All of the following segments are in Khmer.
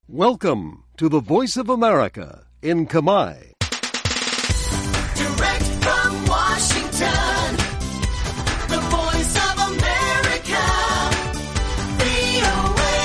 Welcome to the Voice of America in Khmer. Direct from Washington, the Voice of America, VOA.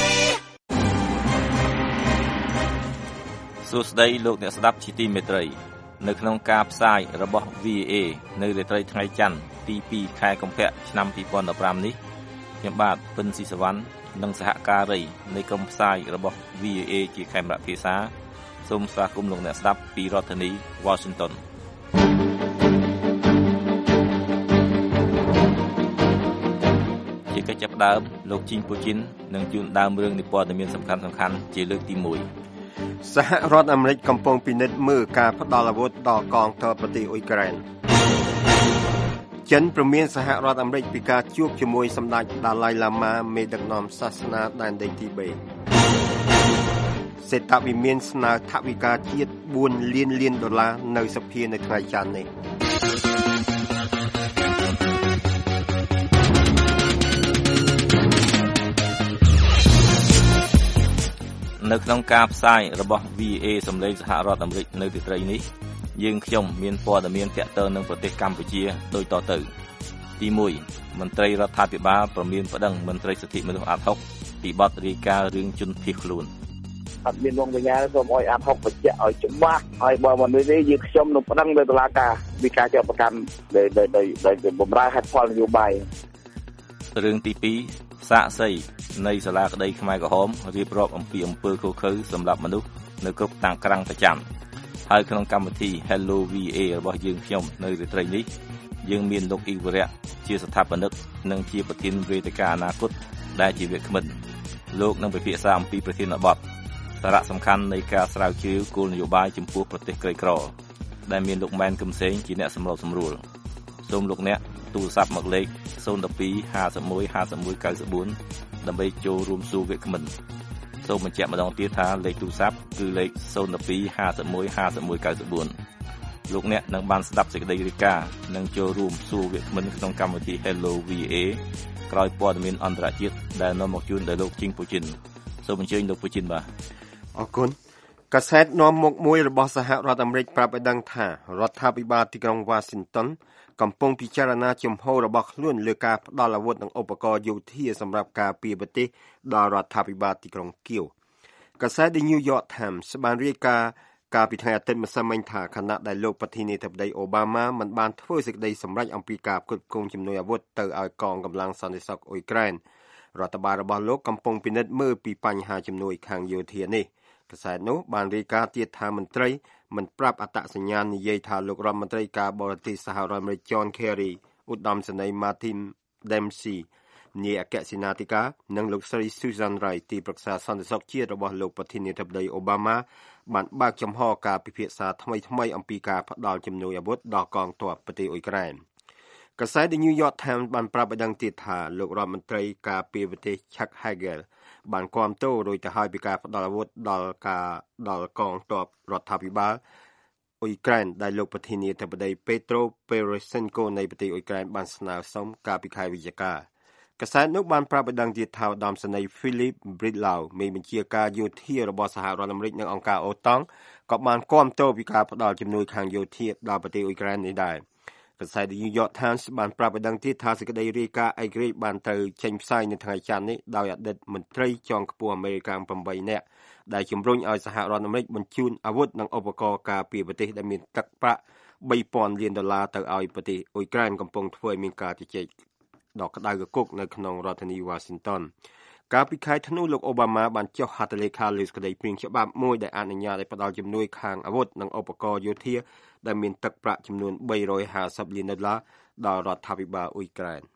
សួស្តីលោកអ្នកស្ដាប់ជាទីមេត្រីនៅក្នុងការផ្សាយរបស់ VOA នៅរាត្រីថ្ងៃច័ន្ទទី2ខែកុម្ភៈឆ្នាំ2015នេះខ្ញុំបាទពិនស៊ីសវណ្ណនិងសហការីនៃក្រុមផ្សាយរបស់ VOA ជាខេមរៈភាសាសូមស្វាគមន៍លោកអ្នកស្ដាប់ពីរដ្ឋធានី Washington ជាកិច្ចចាប់ផ្ដើមលោកជីងពូជីននឹងជូនដើមរឿងនិពន្ធមានសំខាន់ៗជាលើកទី1 សហរដ្ឋអាមេរិកកំពុងពិនិត្យមើលការផ្ដល់អាវុធដល់កងទ័ពប្រទេសអ៊ុយក្រែនចិនព្រមានសហរដ្ឋអាមេរិកពីការជួបជាមួយសម្ដេចដាឡៃឡាម៉ាមេដឹកនាំសាសនាដែនដីទីបេសេតវិមានស្នើថវិកាជាតិ4លានដុល្លារនៅសភានៅថ្ងៃច័ន្ទនេះនៅក្នុងការផ្សាយរបស់ VA សម្លេងសហរដ្ឋអាមេរិកនៅទីត្រីនេះយើងខ្ញុំមានព័ត៌មានទាក់ទងនឹងប្រទេសកម្ពុជាដូចតទៅទី1មន្ត្រីរដ្ឋាភិបាលប្រមានប្តឹងមន្ត្រីសិទ្ធិមនុស្សអាត់ហុកពីបទរាយការណ៍រឿងជនភៀសខ្លួនអត់មានវងវិញ្ញាណសូមឲ្យអាត់ហុកបញ្ជាក់ឲ្យច្បាស់ហើយបើមិននេះទេយើងខ្ញុំនឹងប្តឹងទៅតុលាការពីការចាប់ប្រកាន់ដោយបំរើហេតុផលនយោបាយរឿងទី2សាកសីនៃសាលាក្តីខ្មែរក្រហមរៀបរាប់អំពីអំពើឃោរឃៅសម្រាប់មនុស្សនៅគ្រប់តាំងក្រាំងប្រចាំហើយក្នុងកម្មវិធី Hello VA របស់យើងខ្ញុំនៅរាត្រីនេះយើងមានលោកអ៊ីវរៈជាស្ថាបនិកនិងជាប្រធានវេទិកាអនាគតដែលជាវាគ្មិនលោកនឹងពិភាក្សាអំពីប្រធានបទសារៈសំខាន់នៃការស្រាវជ្រាវគោលនយោបាយចំពោះប្រទេសក្រីក្រដែលមានលោកម៉ែនកឹមសេងជាអ្នកសម្របសម្រួលសូមលោកអ្នកទូរស័ព្ទមកលេខ012 51 51 94ដើម្បីចូលរួមសួរវាគ្មិនសូមបញ្ជាក់ម្ដងទៀតថាលេខទូរស័ព្ទគឺលេខ012 51 51 94លោកអ្នកនឹងបានស្ដាប់សេចក្តីរាយការណ៍និងចូលរួមសួរវាគ្មិនក្នុងកម្មវិធី Hello VA ក្រោយព័ត៌មានអន្តរជាតិដែលនាំមកជូនដោយលោកជីងពូជីនសូមអញ្ជើញលោកពូជីនបាទអរគុណកាសែតនាំមុខមួយរបស់សហរដ្ឋអាមេរិកប្រាប់ឲ្យដឹងថារដ្ឋាភិបាលទីក្រុង Washington កំពុងពិចារណាជំហររបស់ខ្លួនលើការផ្ដល់អាវុធនិងឧបករណ៍យោធាសម្រាប់ការពារប្រទេសដល់រដ្ឋាភិបាលទីក្រុងគៀវកាសែត The New York Times បានរាយការណ៍កាលពីថ្ងៃអាទិត្យម្សិលមិញថាខណៈដែលលោកប្រធានាធិបតីអូបាម៉ាមិនបានធ្វើសេចក្តីសម្រេចអំពីការផ្គត់ផ្គង់ជំនួយអាវុធទៅឲ្យកងកម្លាំងសន្តិសុខអ៊ុយក្រែនរដ្ឋបាលរបស់លោកកំពុងពិនិត្យមើលពីបញ្ហាជំនួយខាងយោធានេះកាសែតនោះបានរាយការណ៍ទៀតថាមន្ត្រីមិនប្រាប់អត្តសញ្ញាណនិយាយថាលោករដ្ឋមន្ត្រីការបរទេសសហរដ្ឋអាមេរិក John Kerry ឧត្តមសេនីយ៍ Martin Dempsey នាយអគ្គសេនាធិការនិងលោកស្រី Susan Rice ទីប្រឹក្សាសន្តិសុខជាតិរបស់លោកប្រធានាធិបតីអូបាម៉ាបានបើកចំហការពិភាក្សាថ្មីអំពីការផ្ដល់ជំនួយអាវុធដល់កងទ័ពប្រទេសអ៊ុយក្រែនកាសែត The New York Times បានប្រាប់ឲ្យដឹងទៀតថាលោករដ្ឋមន្ត្រីការពារប្រទេស Chuck Hagel បានគាំទ្ររួចទៅហើយពីការផ្ដល់អាវុធដល់កងទ័ពរដ្ឋាភិបាលអ៊ុយក្រែនដែលលោកប្រធានាធិបតី Petro Poroshenko នៃប្រទេសអ៊ុយក្រែនបានស្នើសុំកាលពីខែវិច្ឆិកាកាសែតនោះបានប្រាប់ឲ្យដឹងទៀតថាឧត្តមសេនីយ៍ Philip Bridlau មេបញ្ជាការយោធារបស់សហរដ្ឋអាមេរិកនិងអង្គការអូតង់ក៏បានគាំទ្រពីការផ្ដល់ជំនួយខាងយោធាដល់ប្រទេសអ៊ុយក្រែននេះដែរកាសែត The New York Times បានប្រាប់ឲ្យដឹងទៀតថាសេចក្តីរាយការណ៍ឯករាជ្យបានត្រូវចេញផ្សាយនៅថ្ងៃច័ន្ទនេះដោយអតីតមន្ត្រីជាន់ខ្ពស់អាមេរិក8នាក់ដែលជំរុញឲ្យសហរដ្ឋអាមេរិកបញ្ជូនអាវុធនិងឧបករណ៍ការពារប្រទេសដែលមានទឹកប្រាក់$3,000 លានទៅឲ្យប្រទេសអ៊ុយក្រែនកំពុងធ្វើឲ្យមានការជជែកដ៏ក្តៅគគុកនៅក្នុងរដ្ឋធានី Washington កាលពីខែធ្នូលោកអូបាម៉ាបានចុះហត្ថលេខាលើសេចក្តីព្រាងច្បាប់មួយដែលអនុញ្ញាតឲ្យផ្ដល់ជំនួយខាងអាវុធនិងឧបករណ៍យោធាដែលមានទឹកប្រាក់ចំនួន$350 លានដល់រដ្ឋាភិបាលអ៊ុយក្រែន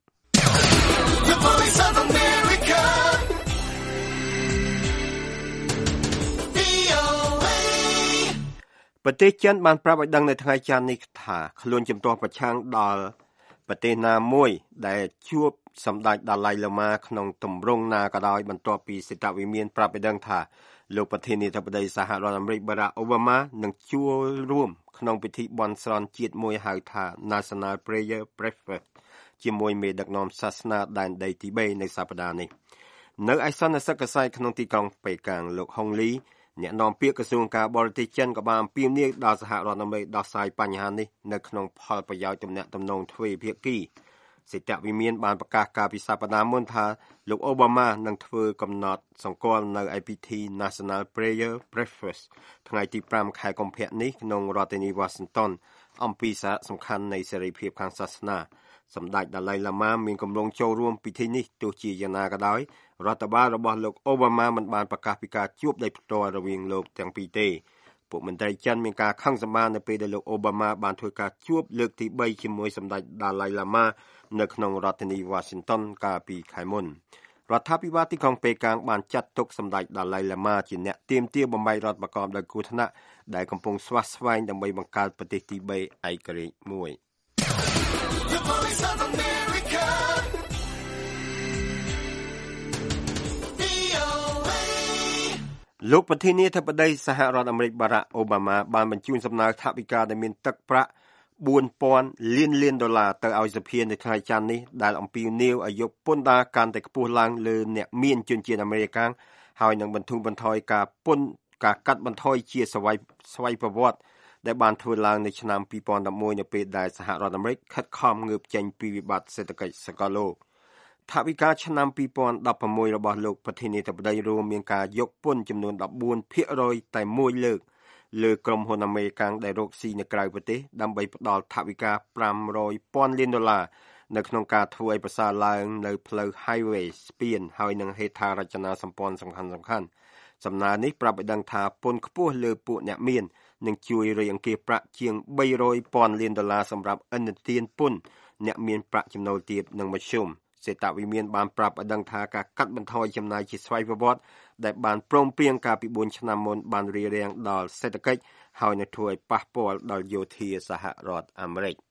ប្រទេសចិនបានប្រាប់ឲ្យដឹងនៅថ្ងៃច័ន្ទនេះថាខ្លួនជំទាស់ប្រឆាំងដល់ប្រទេសណាមួយដែលជួបសម្ដេចដាឡៃឡាម៉ាក្នុងទម្រង់ណាក៏ដោយបន្ទាប់ពីសេតវិមានប្រាប់ឲ្យដឹងថាលោកប្រធានាធិបតីសហរដ្ឋអាមេរិកបារ៉ាក់អូបាម៉ានឹងជួបរួមក្នុងពិធីបន់ស្រន់ជាតិមួយហៅថា National Prayer Breakfast ជាមួយមេដឹកនាំសាសនាដែនដីទីបេនៅសប្តាហ៍នេះនៅឯសន្និសីទកសែតក្នុងទីក្រុងប៉េកាំងលោកហុងលីអ្នកនាំពាក្យក្រសួងការបរទេសចិនក៏បានអំពាវនាវដល់សហរដ្ឋអាមេរិកដោះស្រាយបញ្ហានេះនៅក្នុងផលប្រយោជន៍ទំនាក់ទំនងទ្វេភាគីសេតវិមានបានប្រកាសកាលពីសប្តាហ៍មុនថាលោកអូបាម៉ានឹងធ្វើកំណត់សង្កល់នៅឯពិធី National Prayer Breakfast ថ្ងៃទី5ខែកុម្ភៈនេះក្នុងរដ្ឋធានី Washington អំពីសារៈសំខាន់នៃសេរីភាពខាងសាសនាសម្ដេចដាឡៃឡាម៉ាមានគម្រោងចូលរួមពិធីនេះទោះជាយ៉ាងណាក៏ដោយរដ្ឋបាលរបស់លោកអូបាម៉ាមិនបានប្រកាសពីការជួបដោយផ្ទាល់រវាងលោកទាំងពីរទេពួកមន្ត្រីចិនមានការខឹងសម្បារនៅពេលដែលលោកអូបាម៉ាបានធ្វើការជួបលើកទី3ជាមួយសម្ដេចដាឡៃឡាម៉ានៅក្នុងរដ្ឋធានី Washington កាលពីខែមុនរដ្ឋាភិបាលទីក្រុងប៉េកាំងបានចាត់ទុកសម្ដេចដាឡៃឡាម៉ាជាអ្នកទាមទារបំបីរដ្ឋប្រកបដោយគ្រោះថ្នាក់ដែលកំពុងស្វាស្វែងដើម្បីបង្កើតប្រទេសទី3ឯករាជ្យមួយ The Voice of America. VOA. លោកប្រធានាធិបតីសហរដ្ឋអាមេរិកបារ៉ាក់អូបាម៉ាបានបញ្ជូនសំណើថវិកាដែលមានទឹកប្រាក់ $4,000 លានទៅឲ្យសភានៅថ្ងៃច័ន្ទនេះដែលអំពាវនាវឲ្យយកពន្ធដារកាន់តែខ្ពស់ឡើងលើអ្នកមានជនជាតិអាមេរិកហើយនឹងបន្ធូរបន្ថយការកាត់បន្ថយជាស្វ័យប្រវត្តិដែលបានធ្វើឡើងនៅឆ្នាំ2011នៅពេលដែលសហរដ្ឋអាមេរិកខិតខំងើបចេញពីវិបត្តិសេដ្ឋកិច្ចសកលលោកថវិកាឆ្នាំ2016របស់លោកប្រធានាធិបតីរួមមានការយកពន្ធចំនួន 14% តែមួយលើកលើក្រុមហ៊ុនអាមេរិកដែលរកស៊ីនៅក្រៅប្រទេសដើម្បីផ្ដល់ថវិកា $500,000 លាននៅក្នុងការធ្វើឲ្យប្រសើរឡើងនៅផ្លូវ highway ស្ពានហើយនឹងហេដ្ឋារចនាសម្ព័ន្ធសំខាន់សំណើនេះប្រាប់ឲ្យដឹងថាពន្ធខ្ពស់លើពួកអ្នកមាននឹងជួយរៃអង្គាសប្រាក់ជាង $300,000 លានសម្រាប់ឥណទានពន្ធអ្នកមានប្រាក់ចំណូលទាបនិងមធ្យមសេតវិមានបានប្រាប់ឲ្យដឹងថាការកាត់បន្ថយចំណាយជាស្វ័យប្រវត្តិដែលបានព្រមព្រៀងកាលពី4ឆ្នាំមុនបានរារាំងដល់សេដ្ឋកិច្ចហើយនឹងធ្វើឲ្យប៉ះពាល់ដល់យោធាសហរដ្ឋអាមេរិក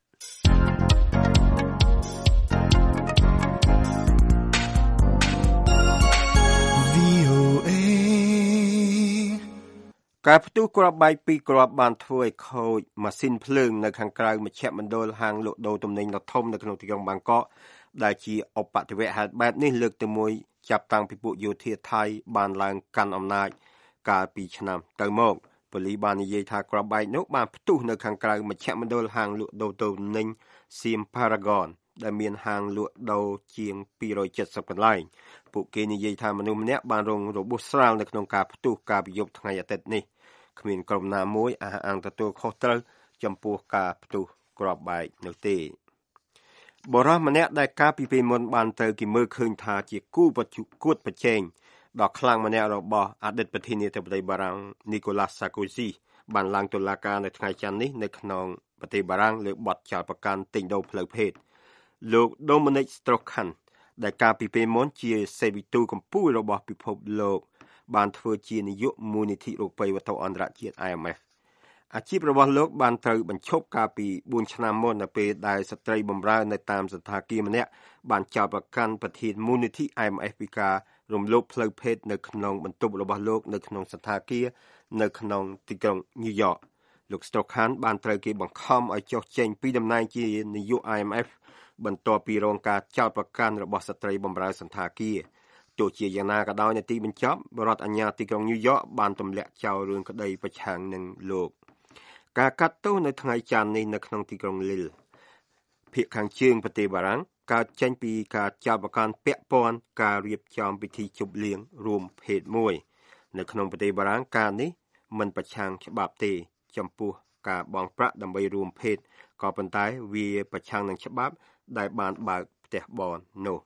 ការផ្ទុះគ្រាប់បែក2គ្រាប់បានធ្វើឲ្យខូចម៉ាស៊ីនភ្លើងនៅខាងក្រៅមជ្ឈមណ្ឌលហាងលក់ដូរទំនិញដ៏ធំនៅក្នុងទីក្រុងបាងកកដែលជាឧបទ្ទវហេតុបែបនេះលើកទី1ចាប់តាំងពីពួកយោធាថៃបានឡើងកាន់អំណាចកាលពីឆ្នាំទៅមកប៉ូលីសបាននិយាយថាគ្រាប់បែកនោះបានផ្ទុះនៅខាងក្រៅមជ្ឈមណ្ឌលហាងលក់ដូរទំនិញ Sim Paragon ដែលមានហាងលក់ដូរជាង270កន្លែងពួកគេនិយាយថាមនុស្សម្នាក់បានរងរបួសស្រាលនៅក្នុងការផ្ទុះកាលពីយប់ថ្ងៃអាទិត្យនេះគ្មានក្រុមណាមួយអះអាងទទួលខុសត្រូវចំពោះការផ្ទុះគ្រាប់បែកនោះទេបរិះម្នាក់ដែលកាលពីពេលមុនបានទៅគេមើលឃើញថាជាគូគួតប្រជែងដ៏ខ្លាំងម្នាក់របស់អតីតប្រធានាធិបតីបារាំង Nicolas Sarkozy បានឡើងតុលាការនៅថ្ងៃច័ន្ទនេះនៅក្នុងប្រទេសបារាំងលើបទចោទប្រកាន់ទិញដូរផ្លូវភេទលោក Dominic Strauss-Kahn ដែលកាលពីពេលមុនជាសេវីទូកំពូលរបស់ពិភពលោកបានធ្វើជានាយកមូលនិធិរកពីវត្ថុអន្តរជាតិ IMF អាជីពរបស់លោកបានត្រូវបញ្ឈប់កាលពី4ឆ្នាំមុននៅពេលដែលស្ត្រីបម្រើនៅតាមសន្តាគារម្នាក់បានចោទប្រកាន់ប្រធានមូលនិធិ IMF ពីការរំលោភផ្លូវភេទនៅក្នុងបន្ទប់របស់លោកនៅក្នុងសន្តាគារនៅក្នុងទីក្រុង New York លោក Strauss-Kahn បានត្រូវគេបង្ខំឲ្យចុះចេញពីតំណែងជានាយក IMF បន្ទាប់ពីរងការចោទប្រកាន់របស់ស្ត្រីបម្រើសន្តាគារទោះជាយ៉ាងណាក៏ដោយនៅទីបញ្ចប់រដ្ឋអាជ្ញាទីក្រុង New York បានទម្លាក់ចោលរឿងក្តីប្រឆាំងនឹងលោកការកាត់ទោសនៅថ្ងៃច័ន្ទនេះនៅក្នុងទីក្រុង Lille ភាគខាងជើងប្រទេសបារាំងកើតចេញពីការចោទប្រកាន់ពាក់ព័ន្ធការរៀបចំពិធីជប់លៀងរួមភេទមួយនៅក្នុងប្រទេសបារាំងការនេះមិនប្រឆាំងច្បាប់ទេចំពោះការបង់ប្រាក់ដើម្បីរួមភេទក៏ប៉ុន្តែវាប្រឆាំងនឹងច្បាប់ដែលបានបើកផ្ទះបននោះ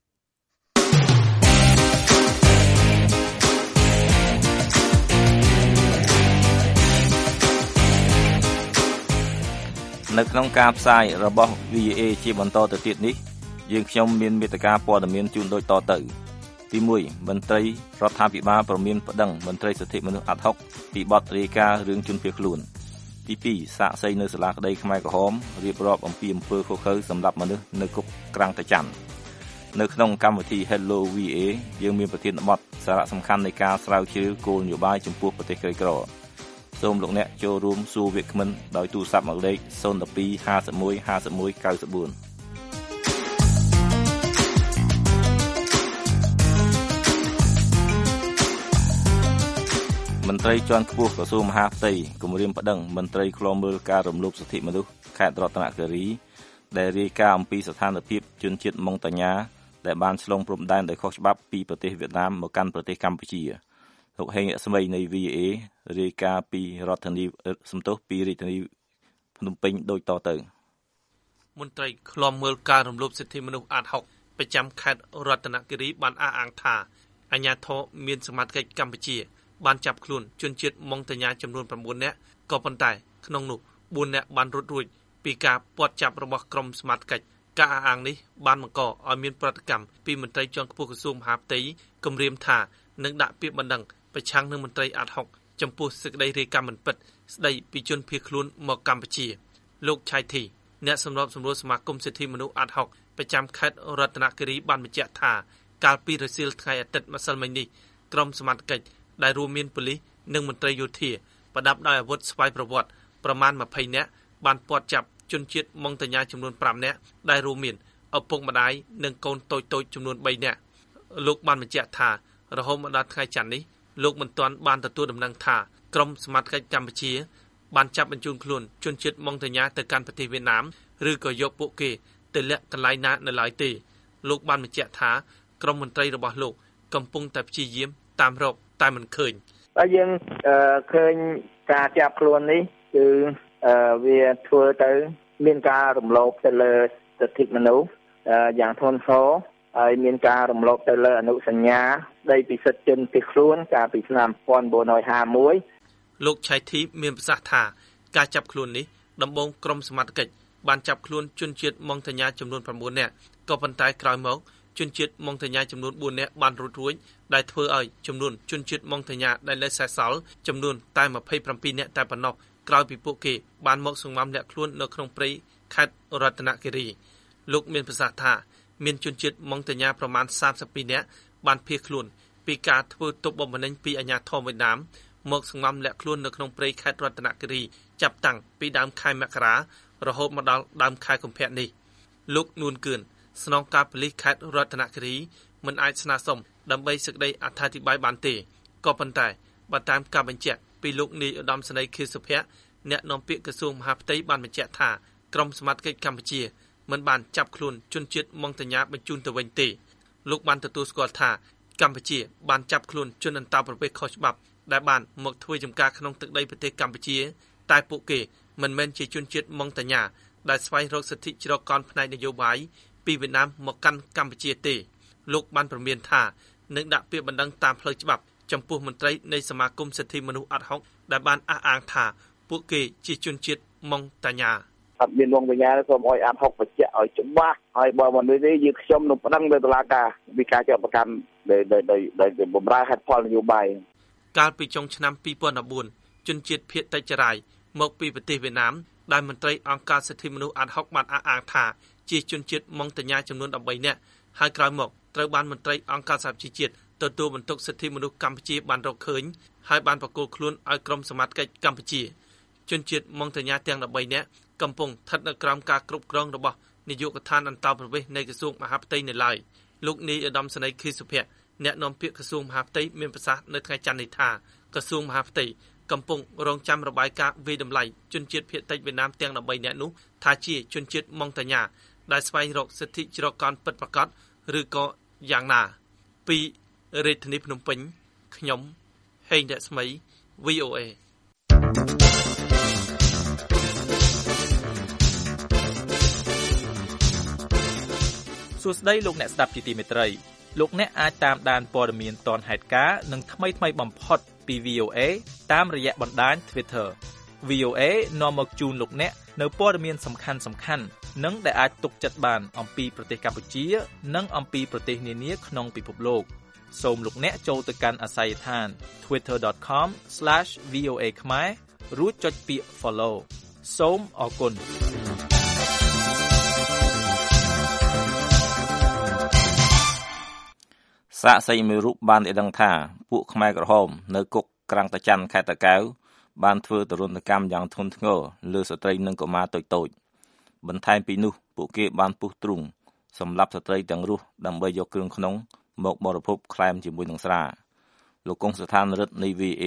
នៅក្នុងការផ្សាយរបស់ VOA ជាបន្តទៅទៀតនេះយើងខ្ញុំមានមេត្តាព័ត៌មានជូនដូចតទៅទី1មន្ត្រីរដ្ឋាភិបាលប្រមានប្តឹងមន្ត្រីសិទ្ធិមនុស្សអាត់ហុកពីបទរាយការណ៍រឿងជនភៀសខ្លួនទី2សាកសីនៅសាលាក្តីខ្មែរក្រហមរៀបរាប់អំពីអំពើខុសខើសម្រាប់មនុស្សនៅគុកក្រាំងតាចាំងនៅក្នុងកម្មវិធី Hello VA យើងមានប្រធានបទសារៈសំខាន់នៃការស្រាវជ្រាវគោលនយោបាយចំពោះប្រទេសក្រីក្រសូមលោកអ្នកចូលរួមសួរវាគ្មិនដោយទូរស័ព្ទមកលេខ012 51 51 94 មន្ត្រីជាន់ខ្ពស់ក្រសួងមហាផ្ទៃគម្រាមប្តឹងមន្ត្រីឃ្លាំមើលការរំលោភសិទ្ធិមនុស្សខេត្តរតនគិរីដែលរាយការណ៍អំពីស្ថានភាពជនជាតិម៉ុងតាញ៉ាដែលបានឆ្លងព្រំដែនដោយខុសច្បាប់ពីប្រទេសវៀតណាមមកកាន់ប្រទេសកម្ពុជាលោកហេងរស្មីនៃ VA រាយការណ៍ពីរាជធានីភ្នំពេញដូចតទៅមន្ត្រីឃ្លាំមើលការរំលោភសិទ្ធិមនុស្សអាត6ប្រចាំខេត្តរតនគិរីបានអះអាងថាអាជ្ញាធរមានសមត្ថកិច្ចកម្ពុជាបានចាប់ខ្លួនជនជាតិម៉ុងតាញ៉ាចំនួន9នាក់ក៏ប៉ុន្តែក្នុងនោះ4នាក់បានរត់រួចពីការពាត់ចាប់របស់ក្រុមសមត្ថកិច្ចការអះអាងនេះបានបង្កឲ្យមានប្រតិកម្មពីមន្ត្រីជាន់ខ្ពស់ក្រសួងមហាផ្ទៃគម្រាមថានឹងដាក់ពាក្យបណ្ដឹងប្រឆាំងនឹងមន្ត្រីអាត6ចំពោះសេចក្តីរាយការណ៍មិនពិតស្តីពីជនភៀសខ្លួនមកកម្ពុជាលោកឆៃធីអ្នកសម្របសម្រួលសមាគមសិទ្ធិមនុស្សអាត6ប្រចាំខេត្តរតនគិរីបានបញ្ជាក់ថាកាលពីរសៀលថ្ងៃអាទិត្យម្សិលមិញនេះក្រុមសមត្ថកិច្ចដែលរួមមានប៉ូលីសនិងមន្ត្រីយោធាប្រដាប់ដោយអាវុធស្វ័យប្រវត្តិប្រមាណ20នាក់បានពាត់ចាប់ជនជាតិម៉ុងតាញ៉ាចំនួន5នាក់ដែលរួមមានឪពុកម្ដាយនិងកូនតូចៗចំនួន3នាក់លោកបានបញ្ជាក់ថារហូតមកដល់ថ្ងៃច័ន្ទនេះលោកមិនទាន់បានទទួលដំណឹងថាក្រុមសមត្ថកិច្ចកម្ពុជាបានចាប់បញ្ជូនខ្លួនជនជាតិម៉ុងតាញ៉ាទៅកាន់ប្រទេសវៀតណាមឬក៏យកពួកគេទៅលាក់កន្លែងណានៅឡើយទេលោកបានបញ្ជាក់ថាក្រុមមន្ត្រីរបស់លោកកំពុងតែព្យាយាមតាមរកតែមិនឃើញហើយយើងឃើញការចាប់ខ្លួននេះគឺវាធ្វើទៅមានការរំលោភទៅលើសិទ្ធិមនុស្សយ៉ាងធ្ងន់ធ្ងរហើយមានការរំលោភទៅលើអនុសញ្ញាស្តីពីសិទ្ធិជនភៀសខ្លួនកាលពីឆ្នាំ1951 លោកឆៃធីមានប្រសាសន៍ថាការចាប់ខ្លួននេះដំបូងក្រុមសមត្ថកិច្ចបានចាប់ខ្លួនជនជាតិម៉ុងតាញ៉ាចំនួន9នាក់ក៏ប៉ុន្តែក្រោយមកជនជាតិម៉ុងតាញ៉ាចំនួន4នាក់បានរត់រួចដែលធ្វើឲ្យចំនួនជនជាតិម៉ុងតាញ៉ាដែលនៅសេសសល់ចំនួនតែ27នាក់តែប៉ុណ្ណោះក្រោយពីពួកគេបានមកសង្ងំលាក់ខ្លួននៅក្នុងព្រៃខេត្តរតនគិរីលោកមានប្រសាសន៍ថាមានជនជាតិម៉ុងតាញ៉ាប្រមាណ32នាក់បានភៀសខ្លួនពីការធ្វើទុកបុកម្នេញពីអាជ្ញាធរវៀតណាមមកសង្ងំលាក់ខ្លួននៅក្នុងព្រៃខេត្តរតនគិរីចាប់តាំងពីដើមខែមករារហូតមកដល់ដើមខែកុម្ភៈនេះលោកនួនគឿនស្នងការប៉ូលីសខេត្តរតនគិរីមិនអាចស្នើសុំដើម្បីសេចក្តីអត្ថាធិប្បាយបានទេក៏ប៉ុន្តែបើតាមការបញ្ជាក់ពីលោកនាយឧត្តមសេនីយ៍ខៀវសុភ័ក្រអ្នកនាំពាក្យក្រសួងមហាផ្ទៃបានបញ្ជាក់ថាក្រុមសមត្ថកិច្ចកម្ពុជាមិនបានចាប់ខ្លួនជនជាតិម៉ុងតាញ៉ាបញ្ជូនទៅវិញទេលោកបានទទួលស្គាល់ថាកម្ពុជាបានចាប់ខ្លួនជនអន្តោប្រវេសន៍ខុសច្បាប់ដែលបានមកធ្វើចំការក្នុងទឹកដីប្រទេសកម្ពុជាតែពួកគេមិនមែនជាជនជាតិម៉ុងតាញ៉ាដែលស្វែងរកសិទ្ធិជ្រកកោនផ្នែកនយោបាយពីវៀតណាមមកកាន់កម្ពុជាទេលោកបានព្រមានថានឹងដាក់ពាក្យបណ្ដឹងតាមផ្លូវច្បាប់ចំពោះមន្ត្រីនៃសមាគមសិទ្ធិមនុស្សអាត់ហុកដែលបានអះអាងថាពួកគេជាជនជាតិម៉ុងតាញ៉ាអត់មានវងវិញ្ញាណសូមឲ្យអាត់ហុកបញ្ជាក់ឲ្យច្បាស់ហើយបើមិននេះទេយើងខ្ញុំនឹងប្តឹងទៅតុលាការពីការចាប់ប្រកាន់ដែលបំរើហេតុផលនយោបាយកាលពីចុងឆ្នាំ2014ជនជាតិភាគតិចចរាយមកពីប្រទេសវៀតណាមដែលមន្ត្រីអង្គការសិទ្ធិមនុស្សអាត់ហុកបានអះអាងថាជាជនជាតិម៉ុងតាញ៉ាចំនួន13នាក់ហើយក្រោយមកត្រូវបានមន្ត្រីអង្គការសហជីវជាតិទទួលបន្ទុកសិទ្ធិមនុស្សកម្ពុជាបានរកឃើញហើយបានប្រគល់ខ្លួនឲ្យក្រុមសមត្ថកិច្ចកម្ពុជាជនជាតិម៉ុងតាញ៉ាទាំង13នាក់កំពុងស្ថិតនៅក្រោមការគ្រប់គ្រងរបស់នាយកដ្ឋានអន្តោប្រវេសន៍នៃក្រសួងមហាផ្ទៃនៅឡើយលោកនាយឧត្តមសេនីយ៍ខៀវសុភ័ក្រអ្នកនាំពាក្យក្រសួងមហាផ្ទៃមានប្រសាសន៍នៅថ្ងៃច័ន្ទនេះថាក្រសួងមហាផ្ទៃកំពុងរងចាំរបាយការណ៍វិយតម្លៃជនជាតិភាគតិចវៀតណាមទាំង13នាក់នោះថាជាជនជាតិម៉ុងតាញ៉ាដែលស្វែងរកសិទ្ធិជ្រកកោនពិតប្រាកដឬក៏យ៉ាងណាពីរាជធានីភ្នំពេញខ្ញុំហេងរស្មី VOA សួស្តីលោកអ្នកស្ដាប់ជាទីមេត្រីលោកអ្នកអាចតាមដានព័ត៌មានទាន់ហេតុការណ៍និងថ្មីៗបំផុតពី VOA តាមរយៈបណ្ដាញ Twitter VOA នាំមកជូនលោកអ្នកនៅព័ត៌មានសំខាន់ៗនិងដែលអាចទុកចិត្តបានអំពីប្រទេសកម្ពុជានិងអំពីប្រទេសនានាក្នុងពិភពលោកសូមលោកអ្នកចូលទៅកាន់អាសយដ្ឋាន twitter.com/voa ខ្មែររួចចុចពាក្យ follow សូមអរគុណសាកសីមួយរូបបានឲ្យដឹងថាពួកខ្មែរក្រហមនៅគុកក្រាំងតាច័ន្ទខេត្តតាកែវបានធ្វើទរណកម្មយ៉ាងធ្ងន់ធ្ងរលើស្ត្រីនិងកុមារតូចៗបន្ថែមពីនោះពួកគេបានពុះទ្រូងសម្លាប់ស្ត្រីទាំងរស់ដើម្បីយកគ្រឿងក្នុងមកបរិភោគក្លែមជាមួយនឹងស្រាលោកកុងស្ថានរដ្ឋនៃ VA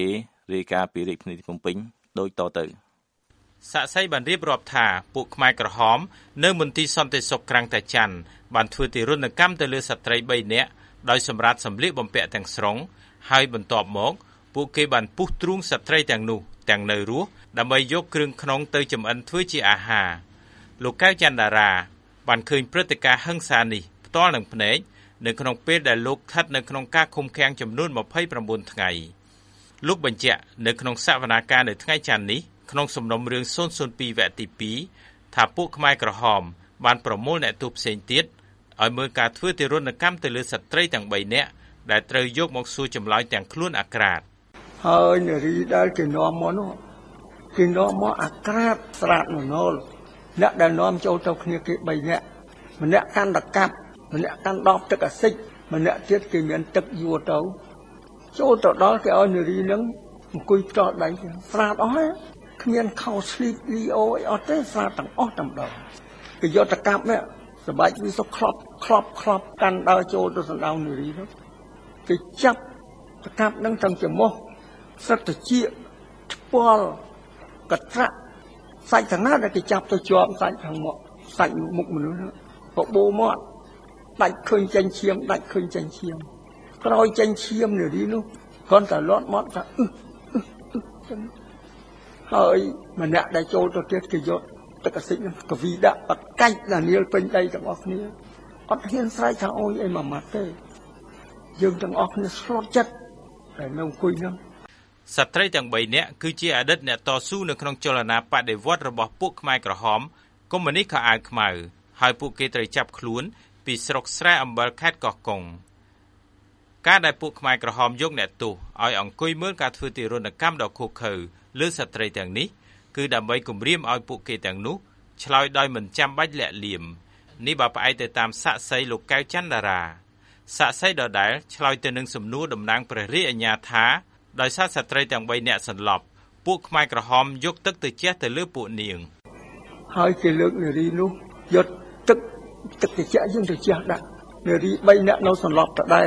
រាយការណ៍ពីរាជធានីភ្នំពេញដូចតទៅសាក់សីបានរៀបរាប់ថាពួកខ្មែរក្រហមនៅមន្ទីរសន្តិសុខក្រាំងតាច័ន្ទបានធ្វើទារុណកម្មទៅលើស្ត្រី3នាក់ដោយសម្រាប់សម្លៀកបំពាក់ទាំងស្រុងហើយបន្ទាប់មកពួកគេបានពុះទ្រូងស្ត្រីទាំងនោះទាំងនៅរស់ដើម្បីយកគ្រឿងក្នុងទៅចម្អិនធ្វើជាអាហារលោកកៅច័ន្ទតារាបានឃើញព្រឹត្តិការណ៍ហិង្សានេះផ្ទាល់នឹងភ្នែកនៅក្នុងពេលដែលលោកស្ថិតនៅក្នុងការឃុំឃាំងចំនួន29ថ្ងៃលោកបញ្ជាក់នៅក្នុងសវនាការនៅថ្ងៃច័ន្ទនេះក្នុងសំណុំរឿង002វគ្គទី2ថាពួកខ្មែរក្រហមបានប្រមូលអ្នកទោសផ្សេងទៀតឲ្យមើលការធ្វើទារុណកម្មទៅលើស្ត្រីទាំង3នាក់ដែលត្រូវយកមកសួរចម្លើយទាំងខ្លួនអាក្រាតហើយនារីដែលគេនាំមកនោះគេនាំមកអាក្រាតស្រាតននលអ្នកដែលនាំចូលទៅគ្នាគេ3នាក់ម្នាក់កាន់តកាប់ម្នាក់កាន់ដបទឹកអាស៊ីតម្នាក់ទៀតគេមានទឹកយួរទៅចូលទៅដល់គេឲ្យនារីនឹងអង្គុយផ្ទាល់ដៃស្រាតអស់ហើយគ្មានខោស្លីបលីអូអីអត់ទេស្រាតទាំងអស់តែម្ដងគេយកតកាប់នេះសបាច់វាសុខខ្លប់កាន់ដើរចូលទៅសណ្ដោងនារីនោះគេចាប់តកាប់នឹងទាំងច្រមុះសិតតិចឆ្ពាល់កត្រាក់សាច់ទាំងណាដែលគេចាប់ទៅជាប់សាច់ខាងមកសាច់មុខមនុស្សបបោមកដាច់ឃើញចេញឈាមដាច់ឃើញចេញឈាមក្រោយចេញឈាមនារីនោះគាត់តែលាត់មកថាចឹងហើយម្នាក់ដែលចូលទៅទៀតគេយកទឹកអាស៊ីតនឹងកវីដាក់បកាច់ដានីលពេញដីទាំងអស់គ្នាអត់ហ៊ានស្រែកថាអូយអីមួយម៉ាត់ទេយើងទាំងអស់គ្នាស្លុតចិត្តតែនៅអង្គុយហ្នឹងស្ត្រីទាំង3នាក់គឺជាអតីតអ្នកតស៊ូនៅក្នុងចលនាបដិវត្តន៍របស់ពួកខ្មែរក្រហមកុម្មុយនីសខោអាវខ្មៅហើយពួកគេត្រូវចាប់ខ្លួនពីស្រុកស្រែអំបិលខេត្តកោះកុងការដែលពួកខ្មែរក្រហមយកអ្នកទោសឲ្យអង្គុយមើលការធ្វើទារុណកម្មដ៏ឃោរឃៅលើស្ត្រីទាំងនេះគឺដើម្បីគំរាមឲ្យពួកគេទាំងនោះឆ្លើយដោយមិនចាំបាច់លាក់លៀមនេះបើផ្អែកទៅតាមសាក្សីលោកកៅច័ន្ទតារាសាក្សីដដែលឆ្លើយទៅនឹងសំណួរតំណាងព្រះរាជអាជ្ញាថាដោយសារស្ត្រីទាំង3នាក់សន្លប់ពួកខ្មែរក្រហមយកទឹកទៅជះទៅលើពួកនាងហើយគេលើកនារីនោះយកទឹកទៅជះយើងទៅជះដាក់នារី3នាក់នៅសន្លប់ដដែល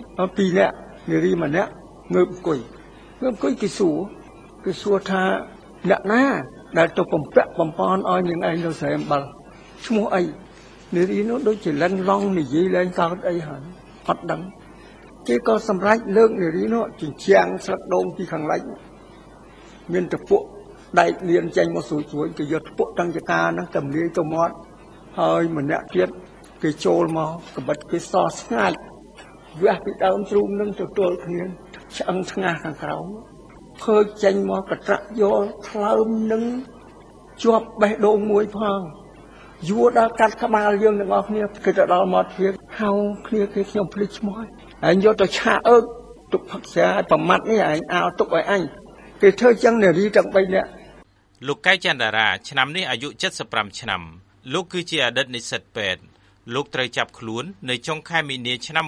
2នាក់នារី1នាក់ងើបអង្គុយគេសួរថាអ្នកណាដែលទៅបំពាក់បំពន់ឲ្យនាងឯងនៅស្រែអំបិលឈ្មោះអីនារីនោះដូចជាលិនឡងនិយាយលែងកើតអីហើយអត់ដឹងគេក៏សម្រេចលើកនារីនោះជញ្ជាំងស្លឹកដូងពីខាងលិចមានតពួកដែកលៀនចេញមកស្រួយគេយកតពួកទាំងចកាហ្នឹងទៅលាយទៅមាត់ហើយម្នាក់ទៀតគេចូលមកក្បិតគេសស្ងាច់វះពីដើមទ្រូងនឹងទៅទល់គ្នាឆ្អឹងថ្ងាសខាងក្រោមភើចចេញមកកត្រាក់យកថ្លើមនឹងជាប់បេះដូងមួយផងយួរដល់កាត់ក្បាលយើងទាំងអស់គ្នាគេទៅដល់មាត់វាហៅគ្នាគេខ្ញុំភ្លេចឈ្មោះហើយយកទៅឆាអើកទុកផឹកស្រាឲ្យប្រមាត់នេះឯងអោទុកឲ្យអញគេធ្វើចឹងនារីទាំង3នាក់លោកកៅច័ន្ទតារាឆ្នាំនេះអាយុ75ឆ្នាំលោកគឺជាអតីតនិស្សិតពេទ្យលោកត្រូវចាប់ខ្លួននៅចុងខែមីនាឆ្នាំ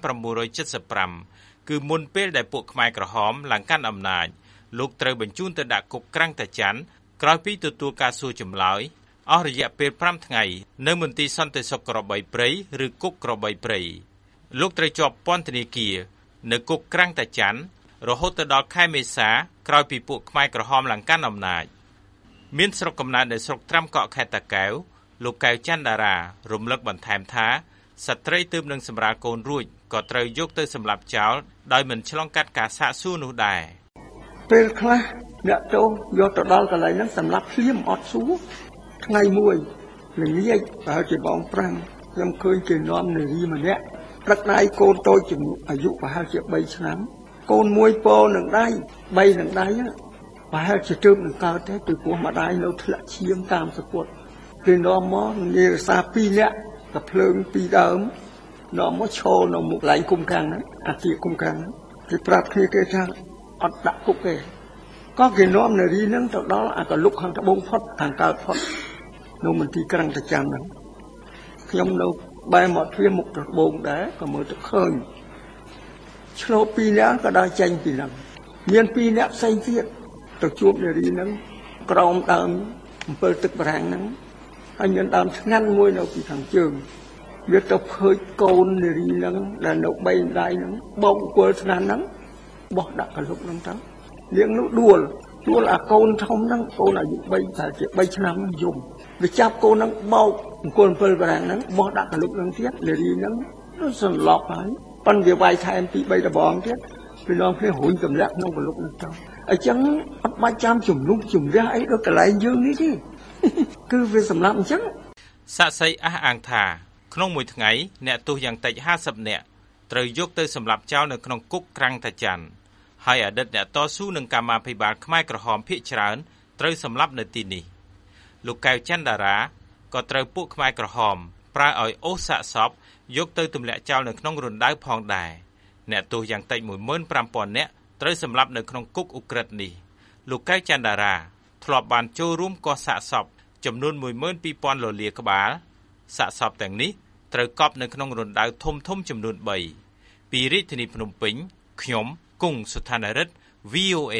1975គឺមុនពេលដែលពួកខ្មែរក្រហមឡើងកាន់អំណាចលោកត្រូវបញ្ជូនទៅដាក់គុកក្រាំងតាច័ន្ទក្រោយពីទទួលការសួរចម្លើយអស់រយៈពេល5ថ្ងៃនៅមន្ទីរសន្តិសុខក្របីព្រៃឬគុកក្របីព្រៃលោកត្រូវជាប់ពន្ធនាគារនៅគុកក្រាំងតាច័ន្ទរហូតទៅដល់ខែមេសាក្រោយពីពួកខ្មែរក្រហមឡើងកាន់អំណាចមានស្រុកកំណើតនៅស្រុកត្រាំកក់ខេត្តតាកែវលោកកៅច័ន្ទតារារំលឹកបន្ថែមថាស្ត្រីទើបនឹងសម្រាលកូនរួចក៏ត្រូវយកទៅសម្លាប់ចោលដោយមិនឆ្លងកាត់ការសាកសួរនោះដែរពេលខ្លះអ្នកទោសយកទៅដល់កន្លែងហ្នឹងសម្លាប់ភ្លាមអត់សួរថ្ងៃមួយល្ងាចប្រហែលជាបង5ខ្ញុំឃើញគេនាំនារីម្នាក់ព្រឹកដៃកូនតូចអាយុប្រហែលជា3ឆ្នាំកូនមួយពោនឹងដៃ3នឹងដៃប្រហែលជាទើបនឹងកើតទេពីព្រោះម្ដាយនៅធ្លាក់ឈាមតាមសពុតគេនាំមកនារីសា2នាក់ក៏ភ្លើង2ដើមនាំមកឈរនៅមុខកន្លែងគុំខាងហ្នឹងអាគារគុំខាងគេប្រាប់គ្នាគេថាអត់ដាក់គុកទេក៏គេនាំនារីហ្នឹងទៅដល់អាកលុកខាងត្បូងផុតខាងកើតផុតនៅមន្ទីរក្រាំងតាច័ន្ទហ្នឹងខ្ញុំនៅបែរមកទ្វារមុខត្បូងដែរក៏មើលទៅឃើញឆ្លូប2នាក់ក៏ដើរចេញពីហ្នឹងមាន2នាក់ផ្សេងទៀតទៅជួបនារីហ្នឹងក្រោមដើមអំពិលទឹកបារាំងហ្នឹងហើយមានដើមឆ្ងាន់មួយនៅពីខាងជើងវាទៅភើចកូននារីហ្នឹងដែលនៅ3ដៃហ្នឹងបោកអង្គុលស្នាហ្នឹងបោះដាក់កលុកហ្នឹងទៅនាងនោះដួលអាកូនធំហ្នឹងកូនអាយុ3ថាជា3ឆ្នាំយំវាចាប់កូនហ្នឹងបោកអង្គ7បារាំងហ្នឹងបោះដាក់កលុកហ្នឹងទៀតលេរីហ្នឹងសន្លប់ហើយប៉ុន្តែវាវាយថែម2 3ដបងទៀតពីនងគ្នារុញទម្លាក់ក្នុងកលុកហ្នឹងទៅអញ្ចឹងអត់បាច់ចាំជំនុំជំរះអីដល់កន្លែងយើងនេះទេគឺវាសម្រាប់អញ្ចឹងសាក់សីអះអាងថាក្នុងមួយថ្ងៃអ្នកទោសយ៉ាងតិច50នាក់ត្រូវយកទៅសម្លាប់ចោលនៅក្នុងគុកក្រាំងតាច័ន្ទហើយអតីតអ្នកតស៊ូនឹងកម្មាភិបាលខ្មែរក្រហមភាគច្រើនត្រូវសម្លាប់នៅទីនេះលោកកែវច័ន្ទតារាក៏ត្រូវពួកខ្មែរក្រហមប្រើឲ្យអូសសាកសពយកទៅទម្លាក់ចោលនៅក្នុងរណ្ដៅផងដែរអ្នកទោសយ៉ាងតិច 15,000 នាក់ត្រូវសម្លាប់នៅក្នុងគុកឧក្រិដ្ឋនេះលោកកែវច័ន្ទតារាធ្លាប់បានចូលរួមកោះសាកសពចំនួន 12,000 លលាក្បាលសាកសពទាំងនេះត្រូវកប់នៅក្នុងរណ្ដៅធំចំនួន3ពីរាជធានីភ្នំពេញខ្ញុំគង់សុថានរិទ្ធ VOA